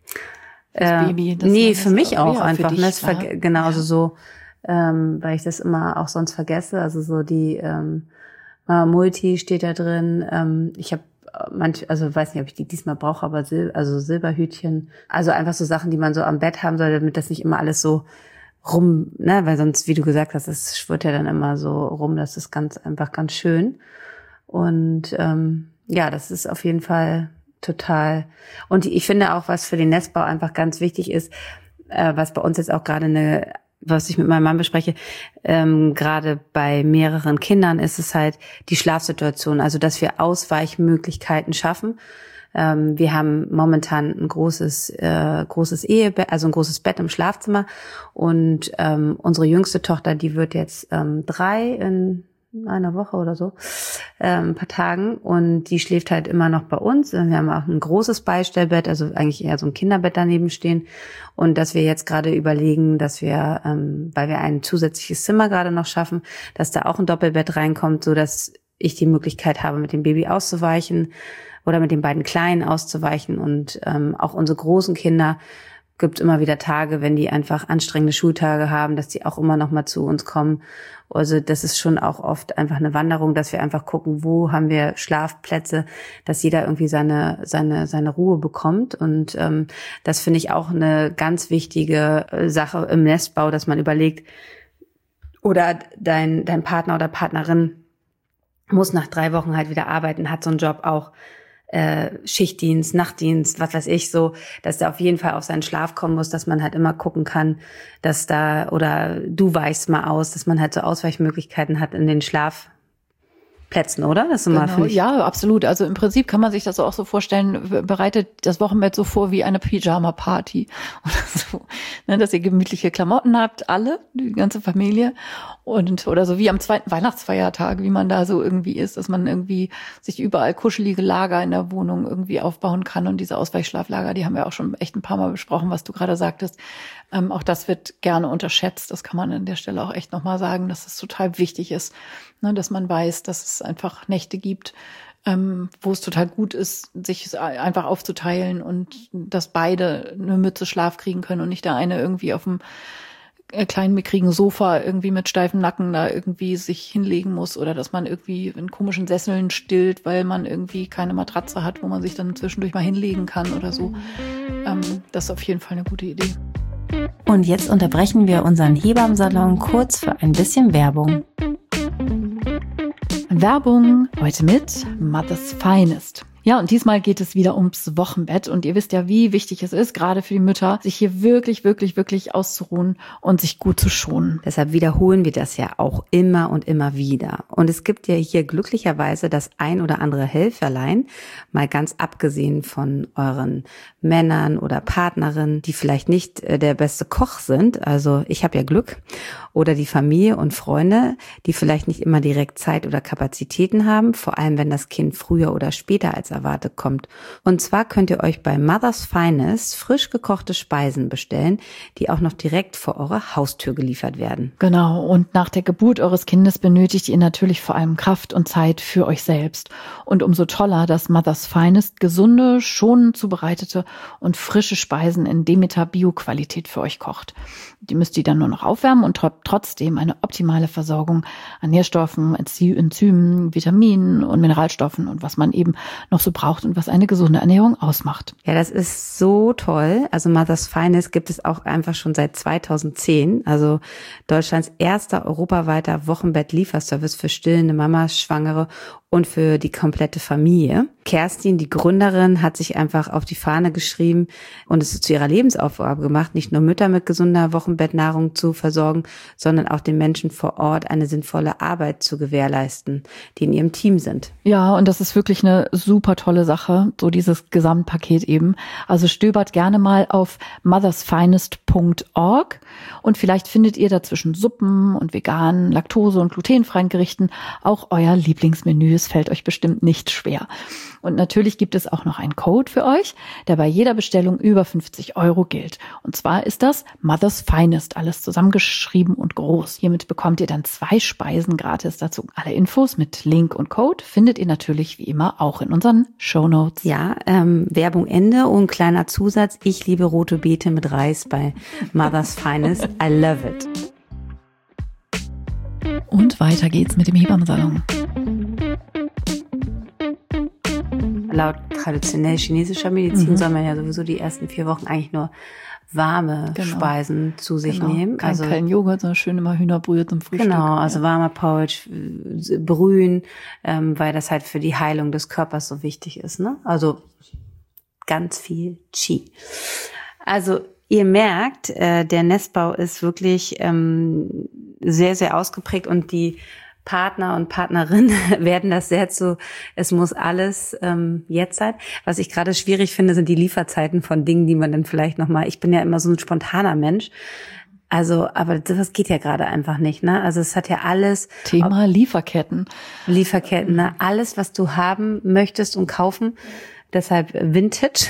Das äh, Baby. Das nee, für mich auch, auch ja, einfach. Dich, ne? Das ja. Genauso ja. so, ähm, weil ich das immer auch sonst vergesse. Also so die ähm, Multi steht da drin. Ähm, ich habe manch, also weiß nicht, ob ich die diesmal brauche, aber Sil- also Silberhütchen. Also einfach so Sachen, die man so am Bett haben soll, damit das nicht immer alles so rum, ne, weil sonst, wie du gesagt hast, es schwirrt ja dann immer so rum. Das ist ganz einfach ganz schön. Und ähm, ja, das ist auf jeden Fall total. Und ich finde auch, was für den Nestbau einfach ganz wichtig ist, äh, was bei uns jetzt auch gerade eine, was ich mit meinem Mann bespreche, ähm, gerade bei mehreren Kindern ist es halt die Schlafsituation, also dass wir Ausweichmöglichkeiten schaffen. Ähm, wir haben momentan ein großes, äh, großes Ehebett, also ein großes Bett im Schlafzimmer und ähm, unsere jüngste Tochter, die wird jetzt ähm, drei in einer Woche oder so, ähm, ein paar Tagen und die schläft halt immer noch bei uns. Wir haben auch ein großes Beistellbett, also eigentlich eher so ein Kinderbett daneben stehen und dass wir jetzt gerade überlegen, dass wir, ähm, weil wir ein zusätzliches Zimmer gerade noch schaffen, dass da auch ein Doppelbett reinkommt, so dass ich die Möglichkeit habe, mit dem Baby auszuweichen oder mit den beiden Kleinen auszuweichen und ähm, auch unsere großen Kinder gibt immer wieder Tage, wenn die einfach anstrengende Schultage haben, dass die auch immer noch mal zu uns kommen. Also das ist schon auch oft einfach eine Wanderung, dass wir einfach gucken, wo haben wir Schlafplätze, dass jeder irgendwie seine seine seine Ruhe bekommt. Und ähm, das finde ich auch eine ganz wichtige Sache im Nestbau, dass man überlegt, oder dein dein Partner oder Partnerin muss nach drei Wochen halt wieder arbeiten, hat so einen Job auch. Äh, Schichtdienst, Nachtdienst, was weiß ich so, dass der auf jeden Fall auf seinen Schlaf kommen muss, dass man halt immer gucken kann, dass da, oder du weichst mal aus, dass man halt so Ausweichmöglichkeiten hat in den Schlafplätzen, oder? Das ist immer, genau. finde ich. Ja, absolut. Also im Prinzip kann man sich das auch so vorstellen, bereitet das Wochenbett so vor wie eine Pyjama-Party oder so, ne, dass ihr gemütliche Klamotten habt, alle, die ganze Familie. Und, oder so wie am zweiten Weihnachtsfeiertag, wie man da so irgendwie ist, dass man irgendwie sich überall kuschelige Lager in der Wohnung irgendwie aufbauen kann. Und diese Ausweichschlaflager, die haben wir auch schon echt ein paar Mal besprochen, was du gerade sagtest. Ähm, auch das wird gerne unterschätzt. Das kann man an der Stelle auch echt nochmal sagen, dass es total wichtig ist, ne, dass man weiß, dass es einfach Nächte gibt, ähm, wo es total gut ist, sich einfach aufzuteilen und dass beide eine Mütze Schlaf kriegen können und nicht der eine irgendwie auf dem kleinen mickrigen Sofa irgendwie mit steifem Nacken da irgendwie sich hinlegen muss oder dass man irgendwie in komischen Sesseln stillt, weil man irgendwie keine Matratze hat, wo man sich dann zwischendurch mal hinlegen kann oder so. Ähm, das ist auf jeden Fall eine gute Idee. Und jetzt unterbrechen wir unseren Hebammensalon kurz für ein bisschen Werbung. Werbung heute mit Mother's Finest. Ja, und diesmal geht es wieder ums Wochenbett. Und ihr wisst ja, wie wichtig es ist, gerade für die Mütter, sich hier wirklich, wirklich, wirklich auszuruhen und sich gut zu schonen. Deshalb wiederholen wir das ja auch immer und immer wieder. Und es gibt ja hier glücklicherweise das ein oder andere Helferlein, mal ganz abgesehen von euren Männern oder Partnerinnen, die vielleicht nicht der beste Koch sind. Also ich habe ja Glück. Oder die Familie und Freunde, die vielleicht nicht immer direkt Zeit oder Kapazitäten haben, vor allem wenn das Kind früher oder später als erwartet kommt. Und zwar könnt ihr euch bei Mother's Finest frisch gekochte Speisen bestellen, die auch noch direkt vor eurer Haustür geliefert werden. Genau, und nach der Geburt eures Kindes benötigt ihr natürlich vor allem Kraft und Zeit für euch selbst. Und umso toller, dass Mother's Finest gesunde, schonend zubereitete und frische Speisen in Demeter Bio-Qualität für euch kocht. Die müsst ihr dann nur noch aufwärmen und trotzdem eine optimale Versorgung an Nährstoffen, Enzymen, Vitaminen und Mineralstoffen und was man eben noch so braucht und was eine gesunde Ernährung ausmacht. Ja, das ist so toll. Also Mother's Finest gibt es auch einfach schon seit zweitausendzehn. Also Deutschlands erster europaweiter Wochenbett-Lieferservice für stillende Mamas, Schwangere und für die komplette Familie. Kerstin, die Gründerin, hat sich einfach auf die Fahne geschrieben und es zu ihrer Lebensaufgabe gemacht, nicht nur Mütter mit gesunder Wochenbettnahrung zu versorgen, sondern auch den Menschen vor Ort eine sinnvolle Arbeit zu gewährleisten, die in ihrem Team sind. Ja, und das ist wirklich eine super tolle Sache, so dieses Gesamtpaket eben. Also stöbert gerne mal auf mothers finest punkt org und vielleicht findet ihr dazwischen Suppen und veganen, laktose- und glutenfreien Gerichten auch euer Lieblingsmenü. Es fällt euch bestimmt nicht schwer. Und natürlich gibt es auch noch einen Code für euch, der bei jeder Bestellung über fünfzig Euro gilt. Und zwar ist das Mother's Finest, alles zusammengeschrieben und groß. Hiermit bekommt ihr dann zwei Speisen gratis dazu. Alle Infos mit Link und Code findet ihr natürlich wie immer auch in unseren Shownotes. Ja, ähm, Werbung Ende und kleiner Zusatz. Ich liebe rote Beete mit Reis bei Mother's Finest. I love it. Und weiter geht's mit dem Hebammensalon. Laut traditionell chinesischer Medizin mhm. soll man ja sowieso die ersten vier Wochen eigentlich nur warme genau. Speisen zu sich genau. nehmen. Kein, also kein Joghurt, sondern schön immer Hühnerbrühe zum Frühstück. Genau, also ja. warmer Porridge, Brühen, ähm, weil das halt für die Heilung des Körpers so wichtig ist. Ne? Also ganz viel Qi. Also ihr merkt, äh, der Nestbau ist wirklich ähm, sehr, sehr ausgeprägt und die Partner und Partnerinnen werden das sehr zu, es muss alles ähm, jetzt sein. Was ich gerade schwierig finde, sind die Lieferzeiten von Dingen, die man dann vielleicht nochmal, ich bin ja immer so ein spontaner Mensch, also, aber das geht ja gerade einfach nicht, ne? Also es hat ja alles. Thema ob, Lieferketten. Lieferketten, ne? Alles, was du haben möchtest und kaufen. Deshalb Vintage.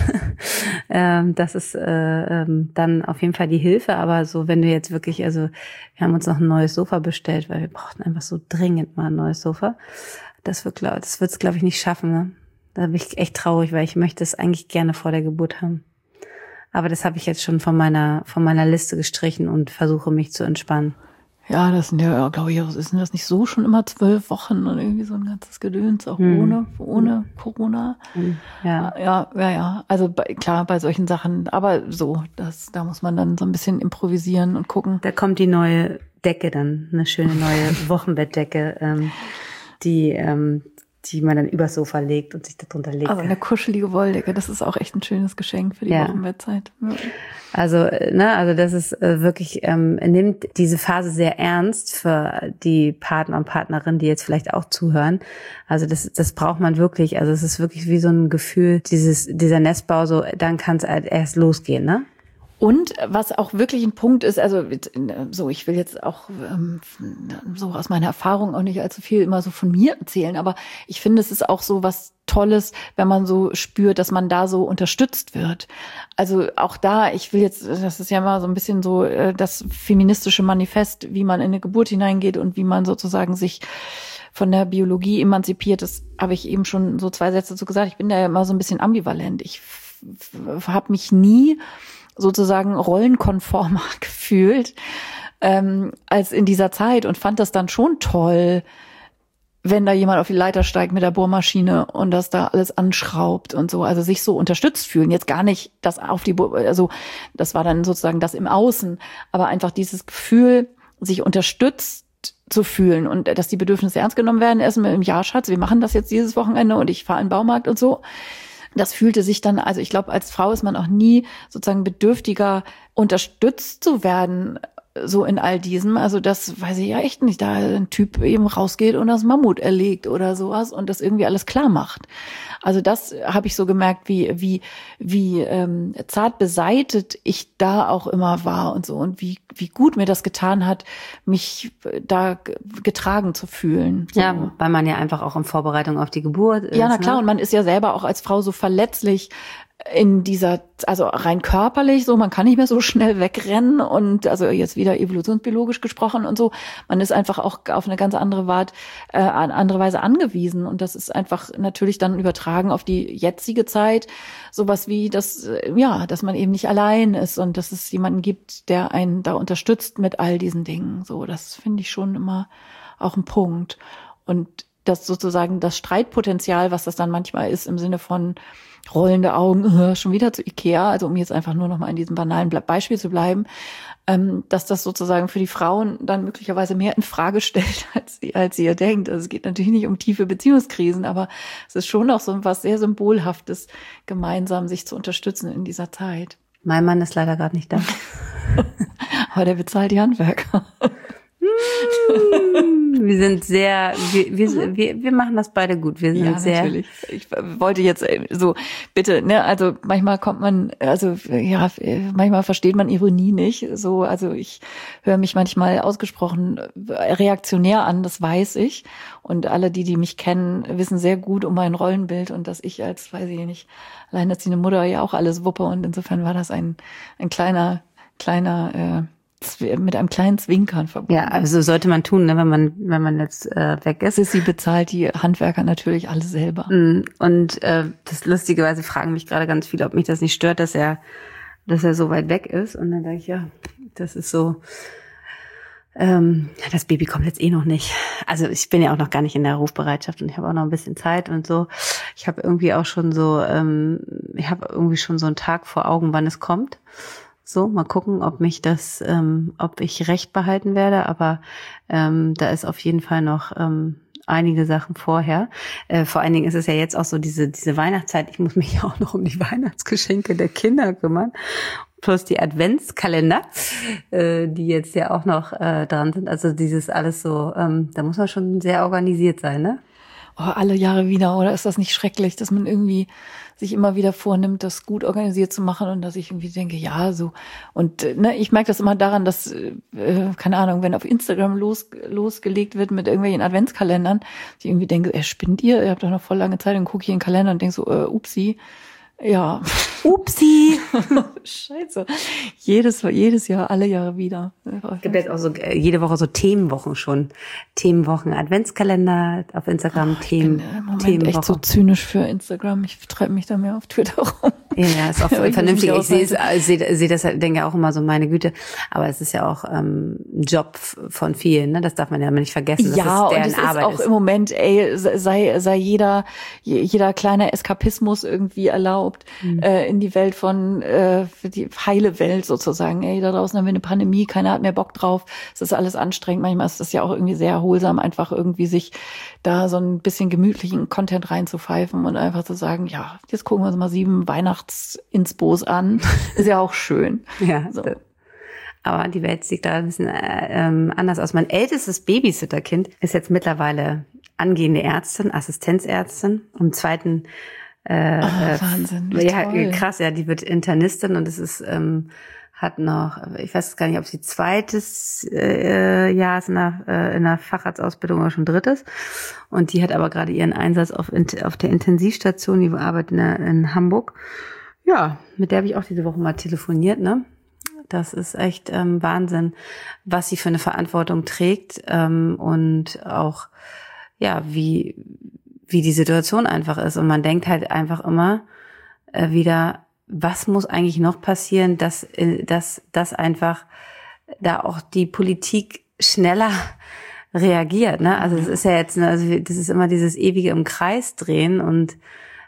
ähm, das ist äh, ähm, dann auf jeden Fall die Hilfe. Aber so, wenn du jetzt wirklich, also wir haben uns noch ein neues Sofa bestellt, weil wir brauchten einfach so dringend mal ein neues Sofa. Das wird, glaub, das wird's, glaube ich, nicht schaffen. Ne? Da bin ich echt traurig, weil ich möchte es eigentlich gerne vor der Geburt haben. Aber das habe ich jetzt schon von meiner von meiner Liste gestrichen und versuche mich zu entspannen. Ja, das sind ja, glaube ich, ist das nicht so schon immer zwölf Wochen und irgendwie so ein ganzes Gedöns, auch hm. ohne, ohne Corona. Hm. Ja. ja, ja, ja. Also bei, klar, bei solchen Sachen, aber so, das, da muss man dann so ein bisschen improvisieren und gucken. Da kommt die neue Decke dann, eine schöne neue Wochenbettdecke, ähm, die, ähm, die man dann übers Sofa legt und sich darunter legt. Also eine kuschelige Wolldecke, das ist auch echt ein schönes Geschenk für die ja. Wochenbettzeit. Ja. Also, ne, also das ist äh, wirklich, ähm, nimmt diese Phase sehr ernst für die Partner und Partnerinnen, die jetzt vielleicht auch zuhören. Also das, das braucht man wirklich. Also es ist wirklich wie so ein Gefühl, dieses, dieser Nestbau, so, dann kann es halt erst losgehen, ne? Und was auch wirklich ein Punkt ist, also so, ich will jetzt auch ähm, so aus meiner Erfahrung auch nicht allzu viel immer so von mir erzählen, aber ich finde, es ist auch so was Tolles, wenn man so spürt, dass man da so unterstützt wird. Also auch da, ich will jetzt, das ist ja immer so ein bisschen so äh, das feministische Manifest, wie man in eine Geburt hineingeht und wie man sozusagen sich von der Biologie emanzipiert. Das habe ich eben schon so zwei Sätze dazu gesagt. Ich bin da ja immer so ein bisschen ambivalent. Ich habe mich nie sozusagen rollenkonformer gefühlt ähm, als in dieser Zeit und fand das dann schon toll, wenn da jemand auf die Leiter steigt mit der Bohrmaschine und das da alles anschraubt und so, also sich so unterstützt fühlen. Jetzt gar nicht das auf die, Bohr, also das war dann sozusagen das im Außen, aber einfach dieses Gefühl, sich unterstützt zu fühlen und dass die Bedürfnisse ernst genommen werden. Erstmal im Jahr, Schatz, wir machen das jetzt dieses Wochenende und ich fahre in den Baumarkt und so. Das fühlte sich dann, also ich glaube, als Frau ist man auch nie sozusagen bedürftiger, unterstützt zu werden, so in all diesem. Also das weiß ich ja echt nicht, da ein Typ eben rausgeht und das Mammut erlegt oder sowas und das irgendwie alles klar macht. Also das habe ich so gemerkt, wie wie wie ähm, zart beseitet ich da auch immer war und so und wie wie gut mir das getan hat, mich da getragen zu fühlen. So. Ja, weil man ja einfach auch in Vorbereitung auf die Geburt ist. Ja, na klar, ne? Und man ist ja selber auch als Frau so verletzlich in dieser, also rein körperlich so, man kann nicht mehr so schnell wegrennen und also jetzt wieder evolutionsbiologisch gesprochen und so, man ist einfach auch auf eine ganz andere Art, äh, andere Weise angewiesen und das ist einfach natürlich dann übertragen auf die jetzige Zeit, sowas wie das, äh, ja, dass man eben nicht allein ist und dass es jemanden gibt, der einen da unterstützt mit all diesen Dingen, so, das finde ich schon immer auch ein Punkt und das sozusagen das Streitpotenzial, was das dann manchmal ist im Sinne von rollende Augen, äh, schon wieder zu Ikea, also um jetzt einfach nur noch mal in diesem banalen Beispiel zu bleiben, ähm, dass das sozusagen für die Frauen dann möglicherweise mehr in Frage stellt, als, sie, als ihr denkt. Also es geht natürlich nicht um tiefe Beziehungskrisen, aber es ist schon auch so was sehr Symbolhaftes, gemeinsam sich zu unterstützen in dieser Zeit. Mein Mann ist leider gerade nicht da. Aber der bezahlt die Handwerker. Wir sind sehr, wir, wir, wir, wir machen das beide gut. Wir sind ja, sehr. Natürlich. Ich wollte jetzt so, bitte, ne, also manchmal kommt man, also ja, manchmal versteht man Ironie nicht. So, also ich höre mich manchmal ausgesprochen reaktionär an, das weiß ich. Und alle, die, die mich kennen, wissen sehr gut um mein Rollenbild und dass ich als, weiß ich nicht, alleinerziehende Mutter ja auch alles wuppe. Und insofern war das ein, ein kleiner, kleiner, äh, mit einem kleinen Zwinkern verbunden. Ja, also sollte man tun, ne, wenn man wenn man jetzt äh, weg ist. Sie bezahlt die Handwerker natürlich alle selber. Und äh, das lustigerweise fragen mich gerade ganz viele, ob mich das nicht stört, dass er dass er so weit weg ist. Und dann denke ich, ja, das ist so. Ähm, das Baby kommt jetzt eh noch nicht. Also ich bin ja auch noch gar nicht in der Rufbereitschaft und ich habe auch noch ein bisschen Zeit und so. Ich habe irgendwie auch schon so, ähm, ich habe irgendwie schon so einen Tag vor Augen, wann es kommt. So, mal gucken, ob mich das, ähm, ob ich recht behalten werde, aber ähm, da ist auf jeden Fall noch ähm, einige Sachen vorher. Äh, vor allen Dingen ist es ja jetzt auch so diese diese Weihnachtszeit. Ich muss mich ja auch noch um die Weihnachtsgeschenke der Kinder kümmern, plus die Adventskalender, äh, die jetzt ja auch noch äh, dran sind. Also dieses alles so, ähm, da muss man schon sehr organisiert sein, ne? Oh, alle Jahre wieder, oder ist das nicht schrecklich, dass man irgendwie sich immer wieder vornimmt, das gut organisiert zu machen und dass ich irgendwie denke, ja, so. Und ne, ich merke das immer daran, dass, äh, keine Ahnung, wenn auf Instagram los, losgelegt wird mit irgendwelchen Adventskalendern, ich irgendwie denke, ey, spinnt ihr? Ihr habt doch noch voll lange Zeit, dann gucke ich in den Kalender und denke so, äh, upsi. Ja. Upsi. Scheiße. Jedes, jedes Jahr, alle Jahre wieder. Es gibt jetzt auch so äh, jede Woche so Themenwochen schon. Themenwochen, Adventskalender auf Instagram, oh, Themen. Ich bin im Moment Themenwoche. echt so zynisch für Instagram. Ich treibe mich da mehr auf Twitter rum. Ja, ja, ist auch Ja, vernünftig. Ich sehe es, aushalten. sehe, sehe das, denke auch immer so, meine Güte. Aber es ist ja auch ähm, ein Job von vielen, ne? Das darf man ja nicht vergessen. Das Ja, ist und es ist auch im Moment, ey, sei, sei jeder, jeder kleine Eskapismus irgendwie erlaubt, mhm. äh, in die Welt von, äh, die heile Welt sozusagen. Ey, da draußen haben wir eine Pandemie, keiner hat mehr Bock drauf. Es ist alles anstrengend. Manchmal ist das ja auch irgendwie sehr erholsam, einfach irgendwie sich da so ein bisschen gemütlichen Content reinzupfeifen und einfach zu sagen, ja, jetzt gucken wir uns mal sieben Weihnachts-Inspos an. Ist ja auch schön. Ja, so. das, aber die Welt sieht da ein bisschen äh, ähm, anders aus. Mein ältestes Babysitterkind ist jetzt mittlerweile angehende Ärztin, Assistenzärztin. Im zweiten äh, oh, Wahnsinn, wie ja, toll. Krass, ja, die wird Internistin und es ist ähm, hat noch, ich weiß gar nicht, ob sie zweites äh, Jahr ist in der, äh, in der Facharztausbildung oder schon drittes. Und die hat aber gerade ihren Einsatz auf, auf der Intensivstation, die arbeitet in, der, in Hamburg. Ja, mit der habe ich auch diese Woche mal telefoniert, ne? Das ist echt ähm, Wahnsinn, was sie für eine Verantwortung trägt ähm, und auch, ja, wie wie die Situation einfach ist. Und man denkt halt einfach immer äh, wieder, was muss eigentlich noch passieren, dass, dass, dass einfach da auch die Politik schneller reagiert, ne? Also es ist ja jetzt, also das ist immer dieses ewige im Kreis drehen und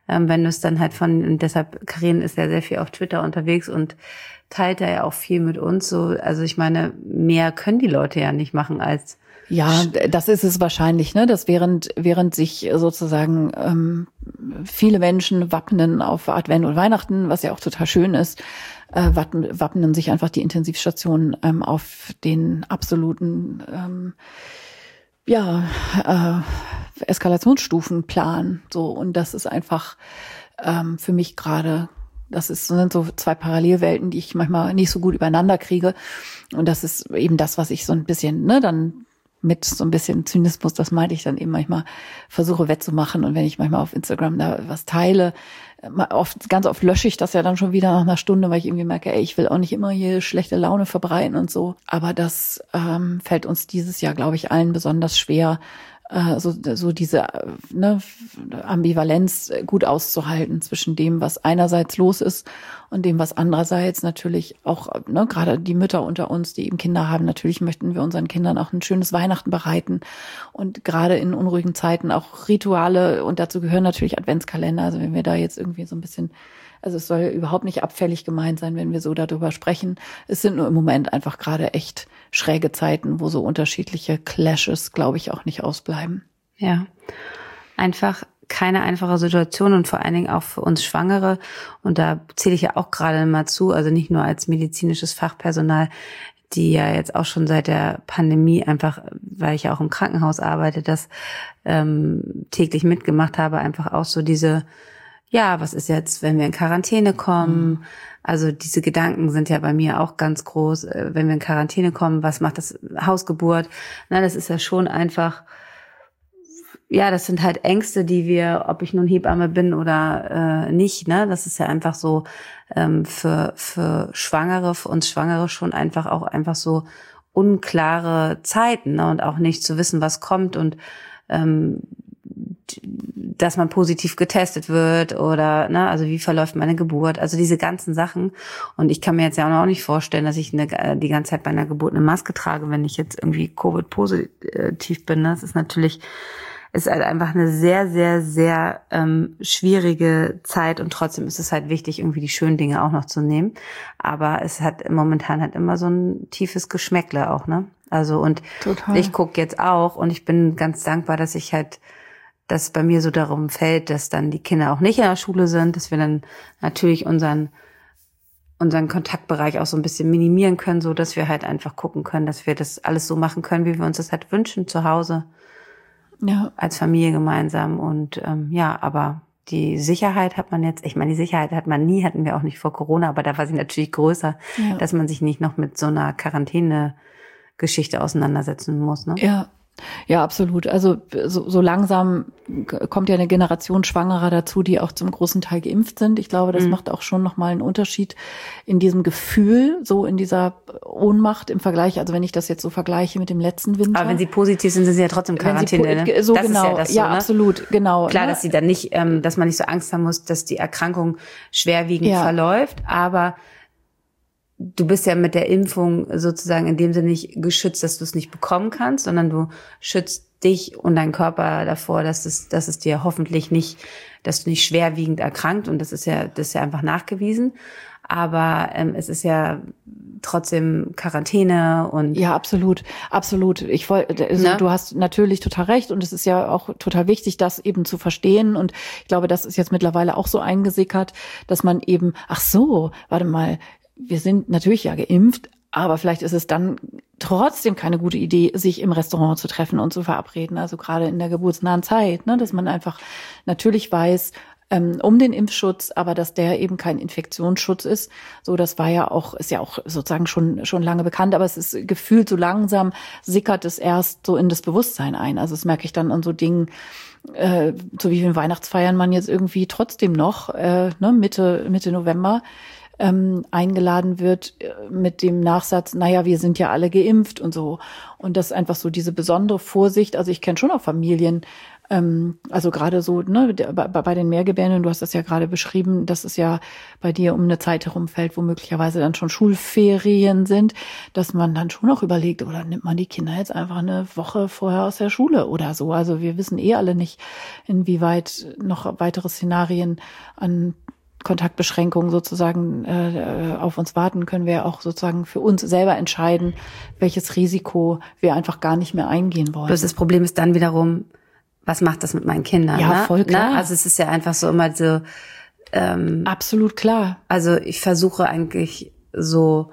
ähm, wenn du es dann halt von, und deshalb, Karin ist ja sehr viel auf Twitter unterwegs und teilt da ja auch viel mit uns, so, also ich meine, mehr können die Leute ja nicht machen als. Ja, das ist es wahrscheinlich, ne, dass während, während sich sozusagen, ähm, viele Menschen wappnen auf Advent und Weihnachten, was ja auch total schön ist, äh, wappnen, wappnen sich einfach die Intensivstationen, ähm, auf den absoluten, ähm, ja, äh, Eskalationsstufenplan, so. Und das ist einfach, ähm, für mich gerade, das ist, sind so zwei Parallelwelten, die ich manchmal nicht so gut übereinander kriege. Und das ist eben das, was ich so ein bisschen, ne, dann mit so ein bisschen Zynismus, das meinte ich dann eben manchmal, versuche wettzumachen. Und wenn ich manchmal auf Instagram da was teile, oft, ganz oft lösche ich das ja dann schon wieder nach einer Stunde, weil ich irgendwie merke, ey, ich will auch nicht immer hier schlechte Laune verbreiten und so. Aber das ähm, fällt uns dieses Jahr, glaube ich, allen besonders schwer, so, so diese ne, Ambivalenz gut auszuhalten zwischen dem, was einerseits los ist und dem, was andererseits natürlich auch, ne, gerade die Mütter unter uns, die eben Kinder haben, natürlich möchten wir unseren Kindern auch ein schönes Weihnachten bereiten und gerade in unruhigen Zeiten auch Rituale, und dazu gehören natürlich Adventskalender. Also wenn wir da jetzt irgendwie so ein bisschen, also es soll überhaupt nicht abfällig gemeint sein, wenn wir so darüber sprechen. Es sind nur im Moment einfach gerade echt schräge Zeiten, wo so unterschiedliche Clashes, glaube ich, auch nicht ausbleiben. Ja, einfach keine einfache Situation und vor allen Dingen auch für uns Schwangere. Und da zähle ich ja auch gerade mal zu, also nicht nur als medizinisches Fachpersonal, die ja jetzt auch schon seit der Pandemie einfach, weil ich ja auch im Krankenhaus arbeite, das ähm, täglich mitgemacht habe, einfach auch so diese, ja, was ist jetzt, wenn wir in Quarantäne kommen? Mhm. Also diese Gedanken sind ja bei mir auch ganz groß. Wenn wir in Quarantäne kommen, was macht das Hausgeburt? Na, das ist ja schon einfach, ja, das sind halt Ängste, die wir, ob ich nun Hebamme bin oder äh, nicht, ne, das ist ja einfach so ähm, für für Schwangere, für uns Schwangere schon einfach auch einfach so unklare Zeiten, ne, und auch nicht zu wissen, was kommt und ähm, dass man positiv getestet wird oder, ne, also wie verläuft meine Geburt, also diese ganzen Sachen. Und ich kann mir jetzt ja auch nicht vorstellen, dass ich eine, die ganze Zeit bei einer Geburt eine Maske trage, wenn ich jetzt irgendwie Covid-positiv bin. Das ist natürlich, ist halt einfach eine sehr, sehr, sehr ähm, schwierige Zeit und trotzdem ist es halt wichtig, irgendwie die schönen Dinge auch noch zu nehmen. Aber es hat momentan halt immer so ein tiefes Geschmäckle auch, ne? Also und Total. Ich gucke jetzt auch und ich bin ganz dankbar, dass ich halt dass bei mir so darum fällt, dass dann die Kinder auch nicht in der Schule sind, dass wir dann natürlich unseren unseren Kontaktbereich auch so ein bisschen minimieren können, so dass wir halt einfach gucken können, dass wir das alles so machen können, wie wir uns das halt wünschen, zu Hause, ja, als Familie gemeinsam. Und ähm, ja, aber die Sicherheit hat man jetzt, ich meine, die Sicherheit hat man nie, hatten wir auch nicht vor Corona, aber da war sie natürlich größer, ja, dass man sich nicht noch mit so einer Quarantäne-Geschichte auseinandersetzen muss, ne? Ja. Ja, absolut. Also so, so langsam kommt ja eine Generation Schwangerer dazu, die auch zum großen Teil geimpft sind. Ich glaube, das mhm. macht auch schon nochmal einen Unterschied in diesem Gefühl, so in dieser Ohnmacht im Vergleich. Also wenn ich das jetzt so vergleiche mit dem letzten Winter. Aber wenn sie positiv sind, sind sie ja trotzdem Quarantäne. Ne? So das genau, ist ja, das so, ja ne? absolut, genau. Klar, ne? dass sie dann nicht, ähm, dass man nicht so Angst haben muss, dass die Erkrankung schwerwiegend ja. verläuft, aber du bist ja mit der Impfung sozusagen in dem Sinne nicht geschützt, dass du es nicht bekommen kannst, sondern du schützt dich und deinen Körper davor, dass es, dass es dir hoffentlich nicht, dass du nicht schwerwiegend erkrankt, und das ist ja, das ist ja einfach nachgewiesen. Aber ähm, es ist ja trotzdem Quarantäne und ja, absolut, absolut. Ich wollte, also ne? Du hast natürlich total recht und es ist ja auch total wichtig, das eben zu verstehen. Und ich glaube, das ist jetzt mittlerweile auch so eingesickert, dass man eben, ach so, warte mal. Wir sind natürlich ja geimpft, aber vielleicht ist es dann trotzdem keine gute Idee, sich im Restaurant zu treffen und zu verabreden. Also gerade in der geburtsnahen Zeit, ne, dass man einfach natürlich weiß, ähm, um den Impfschutz, aber dass der eben kein Infektionsschutz ist. So, das war ja auch, ist ja auch sozusagen schon, schon lange bekannt, aber es ist gefühlt so langsam sickert es erst so in das Bewusstsein ein. Also das merke ich dann an so Dingen, äh, zu wie vielen Weihnachtsfeiern man jetzt irgendwie trotzdem noch, äh, ne, Mitte, Mitte November, ähm, eingeladen wird mit dem Nachsatz, naja, wir sind ja alle geimpft und so. Und das ist einfach so diese besondere Vorsicht. Also ich kenne schon auch Familien, ähm, also gerade so ne, bei, bei den Mehrgebärenden, du hast das ja gerade beschrieben, dass es ja bei dir um eine Zeit herumfällt, wo möglicherweise dann schon Schulferien sind, dass man dann schon auch überlegt, oder nimmt man die Kinder jetzt einfach eine Woche vorher aus der Schule oder so. Also wir wissen eh alle nicht, inwieweit noch weitere Szenarien an Kontaktbeschränkungen sozusagen äh, auf uns warten, können wir auch sozusagen für uns selber entscheiden, welches Risiko wir einfach gar nicht mehr eingehen wollen. Bloß das Problem ist dann wiederum, was macht das mit meinen Kindern? Ja, ne? voll klar. Ne? Also es ist ja einfach so immer so. Ähm, Absolut klar. Also ich versuche eigentlich so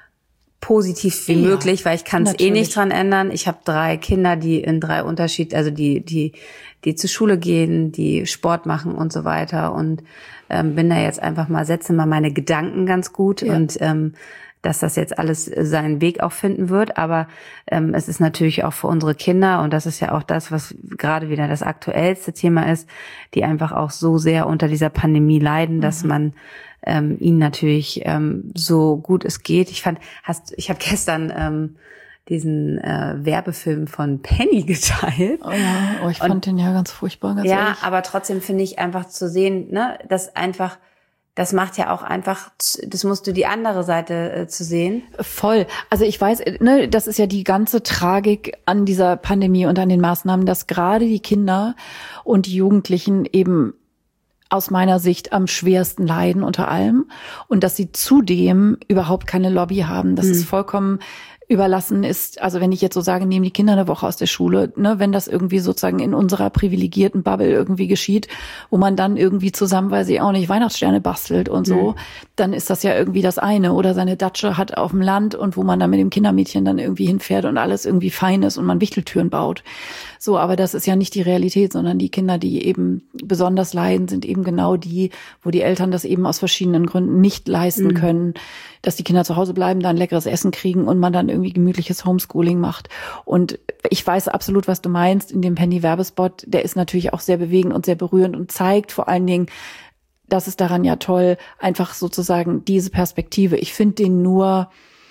positiv wie ja, möglich, weil ich kann es eh nicht dran ändern. Ich habe drei Kinder, die in drei Unterschied, also die die die zur Schule gehen, die Sport machen und so weiter und ähm, bin da jetzt einfach mal setze mal meine Gedanken ganz gut ja. und ähm, dass das jetzt alles seinen Weg auch finden wird. Aber ähm, es ist natürlich auch für unsere Kinder, und das ist ja auch das, was gerade wieder das aktuellste Thema ist, die einfach auch so sehr unter dieser Pandemie leiden, mhm. dass man ähm, ihnen natürlich ähm, so gut es geht. Ich fand, hast, ich habe gestern ähm, diesen äh, Werbefilm von Penny geteilt. Oh ja, oh, ich fand und, den ja ganz furchtbar. Ganz ja, ehrlich. Aber trotzdem finde ich einfach zu sehen, ne, dass einfach das macht ja auch einfach, das musst du die andere Seite äh, zu sehen. Voll. Also ich weiß, ne, das ist ja die ganze Tragik an dieser Pandemie und an den Maßnahmen, dass gerade die Kinder und die Jugendlichen eben aus meiner Sicht am schwersten leiden unter allem und dass sie zudem überhaupt keine Lobby haben. Das hm. ist vollkommen überlassen ist, also wenn ich jetzt so sage, nehmen die Kinder eine Woche aus der Schule, ne, wenn das irgendwie sozusagen in unserer privilegierten Bubble irgendwie geschieht, wo man dann irgendwie zusammen, weil sie auch nicht Weihnachtssterne bastelt und so, mhm. dann ist das ja irgendwie das eine. Oder seine Datsche hat auf dem Land und wo man dann mit dem Kindermädchen dann irgendwie hinfährt und alles irgendwie fein ist und man Wichteltüren baut. So, aber das ist ja nicht die Realität, sondern die Kinder, die eben besonders leiden, sind eben genau die, wo die Eltern das eben aus verschiedenen Gründen nicht leisten mhm. können, dass die Kinder zu Hause bleiben, dann leckeres Essen kriegen und man dann irgendwie gemütliches Homeschooling macht. Und ich weiß absolut, was du meinst in dem Penny-Werbespot. Der ist natürlich auch sehr bewegend und sehr berührend und zeigt vor allen Dingen, das ist daran ja toll, einfach sozusagen diese Perspektive. Ich finde den nur,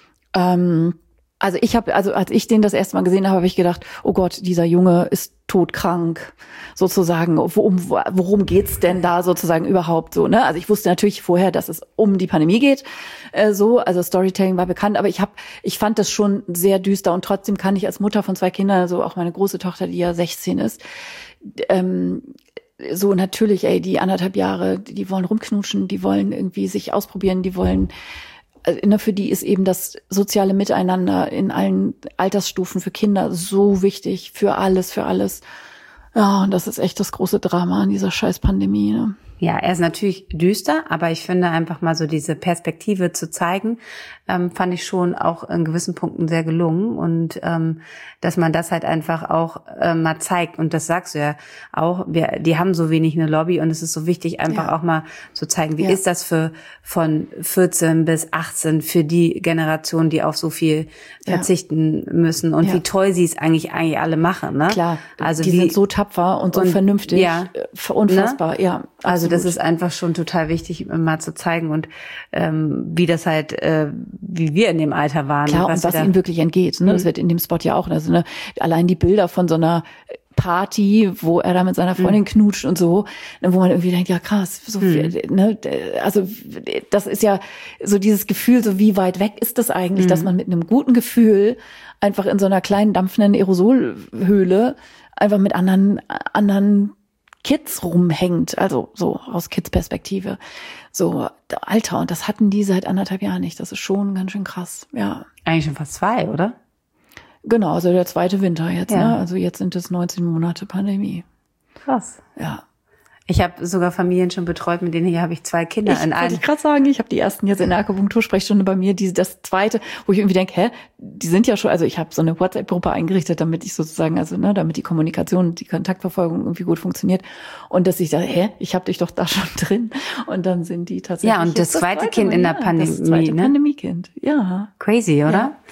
ähm, also ich habe, also als ich den das erste Mal gesehen habe, habe ich gedacht, oh Gott, dieser Junge ist todkrank, sozusagen. Worum, worum geht's denn da sozusagen überhaupt so? Ne? Also ich wusste natürlich vorher, dass es um die Pandemie geht, äh, so. Also Storytelling war bekannt, aber ich habe, ich fand das schon sehr düster und trotzdem kann ich als Mutter von zwei Kindern, also auch meine große Tochter, die ja sechzehn ist, ähm, so natürlich, ey, die anderthalb Jahre, die wollen rumknutschen, die wollen irgendwie sich ausprobieren, die wollen für die ist eben das soziale Miteinander in allen Altersstufen für Kinder so wichtig, für alles, für alles. Ja, und das ist echt das große Drama an dieser scheiß Pandemie, ne? Ja, er ist natürlich düster, aber ich finde einfach mal so diese Perspektive zu zeigen, ähm, fand ich schon auch in gewissen Punkten sehr gelungen und ähm, dass man das halt einfach auch äh, mal zeigt und das sagst du ja auch, wir, die haben so wenig eine Lobby und es ist so wichtig einfach ja. auch mal zu zeigen, wie ja. ist das für von vierzehn bis achtzehn für die Generation, die auf so viel verzichten ja. müssen und ja. wie toll sie es eigentlich eigentlich alle machen, ne? Klar, also die wie, sind so tapfer und so und, ähm, wie das halt, äh, wie wir in dem Alter waren. Klar, und was, und was ihnen wirklich entgeht. Ne? Mhm. Das wird in dem Spot ja auch, also ne, allein die Bilder von so einer Party, wo er da mit seiner Freundin mhm. knutscht und so, wo man irgendwie denkt, ja krass, so viel, mhm. ne, also das ist ja so dieses Gefühl, so wie weit weg ist das eigentlich, mhm. dass man mit einem guten Gefühl einfach in so einer kleinen dampfenden Aerosolhöhle einfach mit anderen anderen Kids rumhängt, also so aus Kids-Perspektive. So, Alter, und das hatten die seit anderthalb Jahren nicht. Das ist schon ganz schön krass, ja. Eigentlich schon fast zwei, oder? Genau, also der zweite Winter jetzt, ja. ne? Also jetzt sind es neunzehn Monate Pandemie. Krass. Ja. Ich habe sogar Familien schon betreut, mit denen hier habe ich zwei Kinder ich, in einem. Wollte ich gerade sagen, ich habe die ersten jetzt in der Akupunktursprechstunde bei mir, die das zweite, wo ich irgendwie denke, hä, die sind ja schon, also ich habe so eine WhatsApp-Gruppe eingerichtet, damit ich sozusagen, also ne, damit die Kommunikation, die Kontaktverfolgung irgendwie gut funktioniert und dass ich da, hä, ich habe dich doch da schon drin und dann sind die tatsächlich. Ja, und das, das zweite Kind in der Pandemie, das zweite ne? Pandemiekind, ja. Crazy, oder?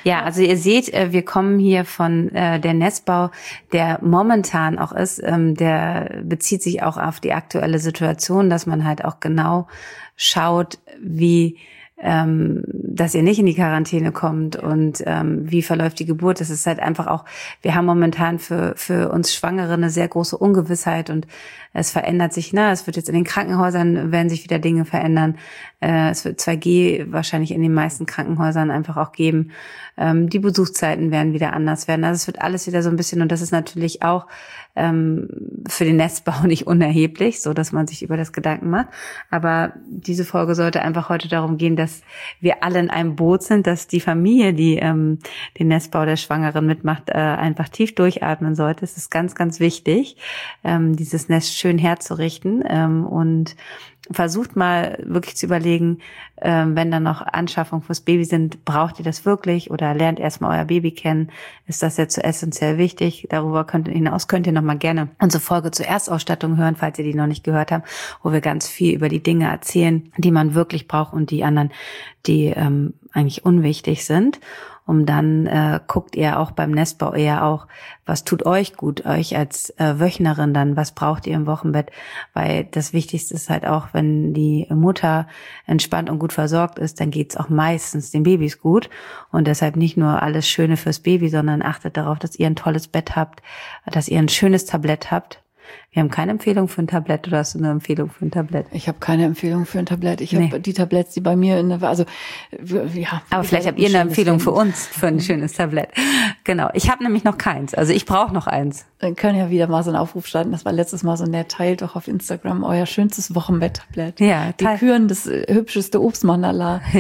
Ja, also ihr seht, wir kommen hier von äh, der Nestbau, der momentan auch ist, ähm, der bezieht sich auch auf die aktuelle Situation, dass man halt auch genau schaut, wie ähm, dass ihr nicht in die Quarantäne kommt und ähm, wie verläuft die Geburt. Das ist halt einfach auch, wir haben momentan für für uns Schwangere eine sehr große Ungewissheit und es verändert sich, ne, es wird jetzt in den Krankenhäusern, werden sich wieder Dinge verändern. Äh, es wird zwei G wahrscheinlich in den meisten Krankenhäusern einfach auch geben. Ähm, die Besuchszeiten werden wieder anders werden. Also es wird alles wieder so ein bisschen, und das ist natürlich auch ähm, für den Nestbau nicht unerheblich, so dass man sich über das Gedanken macht. Aber diese Folge sollte einfach heute darum gehen, dass wir alle in einem Boot sind, dass die Familie, die ähm, den Nestbau der Schwangeren mitmacht, äh, einfach tief durchatmen sollte. Es ist ganz, ganz wichtig, ähm, dieses Nest schön herzurichten, ähm, und versucht mal wirklich zu überlegen, ähm, wenn da noch Anschaffungen fürs Baby sind, braucht ihr das wirklich oder lernt erstmal euer Baby kennen? Ist das jetzt so essentiell wichtig? Darüber könnt ihr hinaus könnt ihr noch mal gerne unsere Folge zur Erstausstattung hören, falls ihr die noch nicht gehört habt, wo wir ganz viel über die Dinge erzählen, die man wirklich braucht und die anderen, die ähm, eigentlich unwichtig sind. Um dann äh, guckt ihr auch beim Nestbau eher auch, was tut euch gut, euch als äh, Wöchnerin dann, was braucht ihr im Wochenbett, weil das Wichtigste ist halt auch, wenn die Mutter entspannt und gut versorgt ist, dann geht's auch meistens den Babys gut und deshalb nicht nur alles Schöne fürs Baby, sondern achtet darauf, dass ihr ein tolles Bett habt, dass ihr ein schönes Tablett habt. Wir haben keine Empfehlung für ein Tablett, oder hast du eine Empfehlung für ein Tablett? Ich habe keine Empfehlung für ein Tablett. Ich Nee. habe die Tabletts, die bei mir in der, also ja. Aber vielleicht habt ihr eine Empfehlung für uns, für ein schönes Tablett. Genau, ich habe nämlich noch keins, also ich brauche noch eins. Wir können ja wieder mal so einen Aufruf starten, das war letztes Mal so nett, teilt doch auf Instagram euer schönstes Wochenbett-Tablett. Ja, die Küren, das äh, hübscheste Obstmandala. Ja,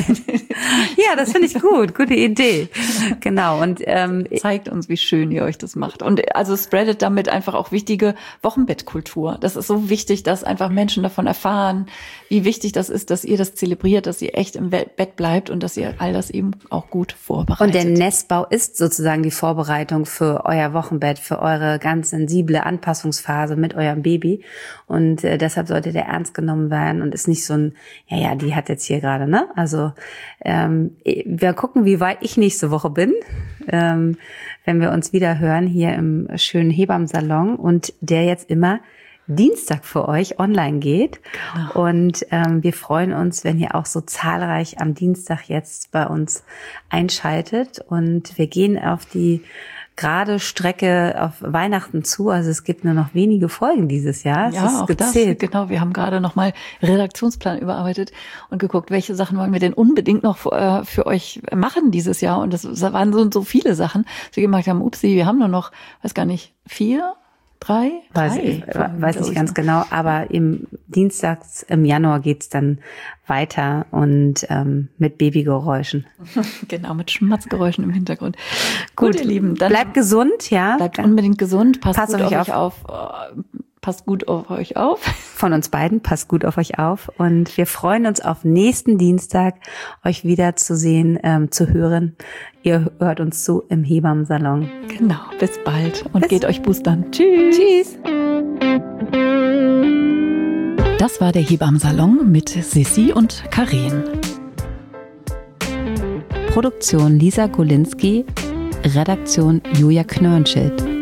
ja, das finde ich gut, gute Idee. Genau, und ähm, zeigt uns, wie schön ihr euch das macht. Und also spreadet damit einfach auch wichtige Wochenbettkultur. Das ist so wichtig, dass einfach Menschen davon erfahren, wie wichtig das ist, dass ihr das zelebriert, dass ihr echt im Bett bleibt und dass ihr all das eben auch gut vorbereitet. Und der Nestbau ist sozusagen die Vorbereitung für euer Wochenbett, für eure ganz sensible Anpassungsphase mit eurem Baby. Und äh, deshalb sollte der ernst genommen werden und ist nicht so ein, ja, ja, die hat jetzt hier gerade, ne? Also ähm, wir gucken, wie weit ich nächste Woche bin, ähm, wenn wir uns wieder hören hier im schönen Hebammensalon und der jetzt immer Dienstag für euch online geht. Genau. Und ähm, wir freuen uns, wenn ihr auch so zahlreich am Dienstag jetzt bei uns einschaltet. Und wir gehen auf die gerade Strecke auf Weihnachten zu. Also es gibt nur noch wenige Folgen dieses Jahr. Es ja, ist auch gezählt. Das, genau. Wir haben gerade noch mal Redaktionsplan überarbeitet und geguckt, welche Sachen wollen wir denn unbedingt noch für, äh, für euch machen dieses Jahr. Und das waren so, so viele Sachen, dass wir gemerkt haben, upsie, wir haben nur noch, weiß gar nicht, vier, drei? Weiß, drei, ich, weiß nicht ganz genau, aber im Dienstags im Januar geht's dann weiter und ähm, mit Babygeräuschen. Genau, mit Schmatzgeräuschen im Hintergrund. Gut, Gut ihr Lieben, dann bleibt gesund, ja. Bleibt unbedingt gesund, passt, passt gut auf euch auf. auf. Passt gut auf euch auf. Von uns beiden, passt gut auf euch auf. Und wir freuen uns auf nächsten Dienstag, euch wieder zu sehen, ähm, zu hören. Ihr hört uns zu im Hebammensalon. Genau, bis bald und bis geht euch boostern. Tschüss. Tschüss. Das war der Hebammensalon mit Sissi und Karin. Produktion Lisa Golinski, Redaktion Julia Knörnschild.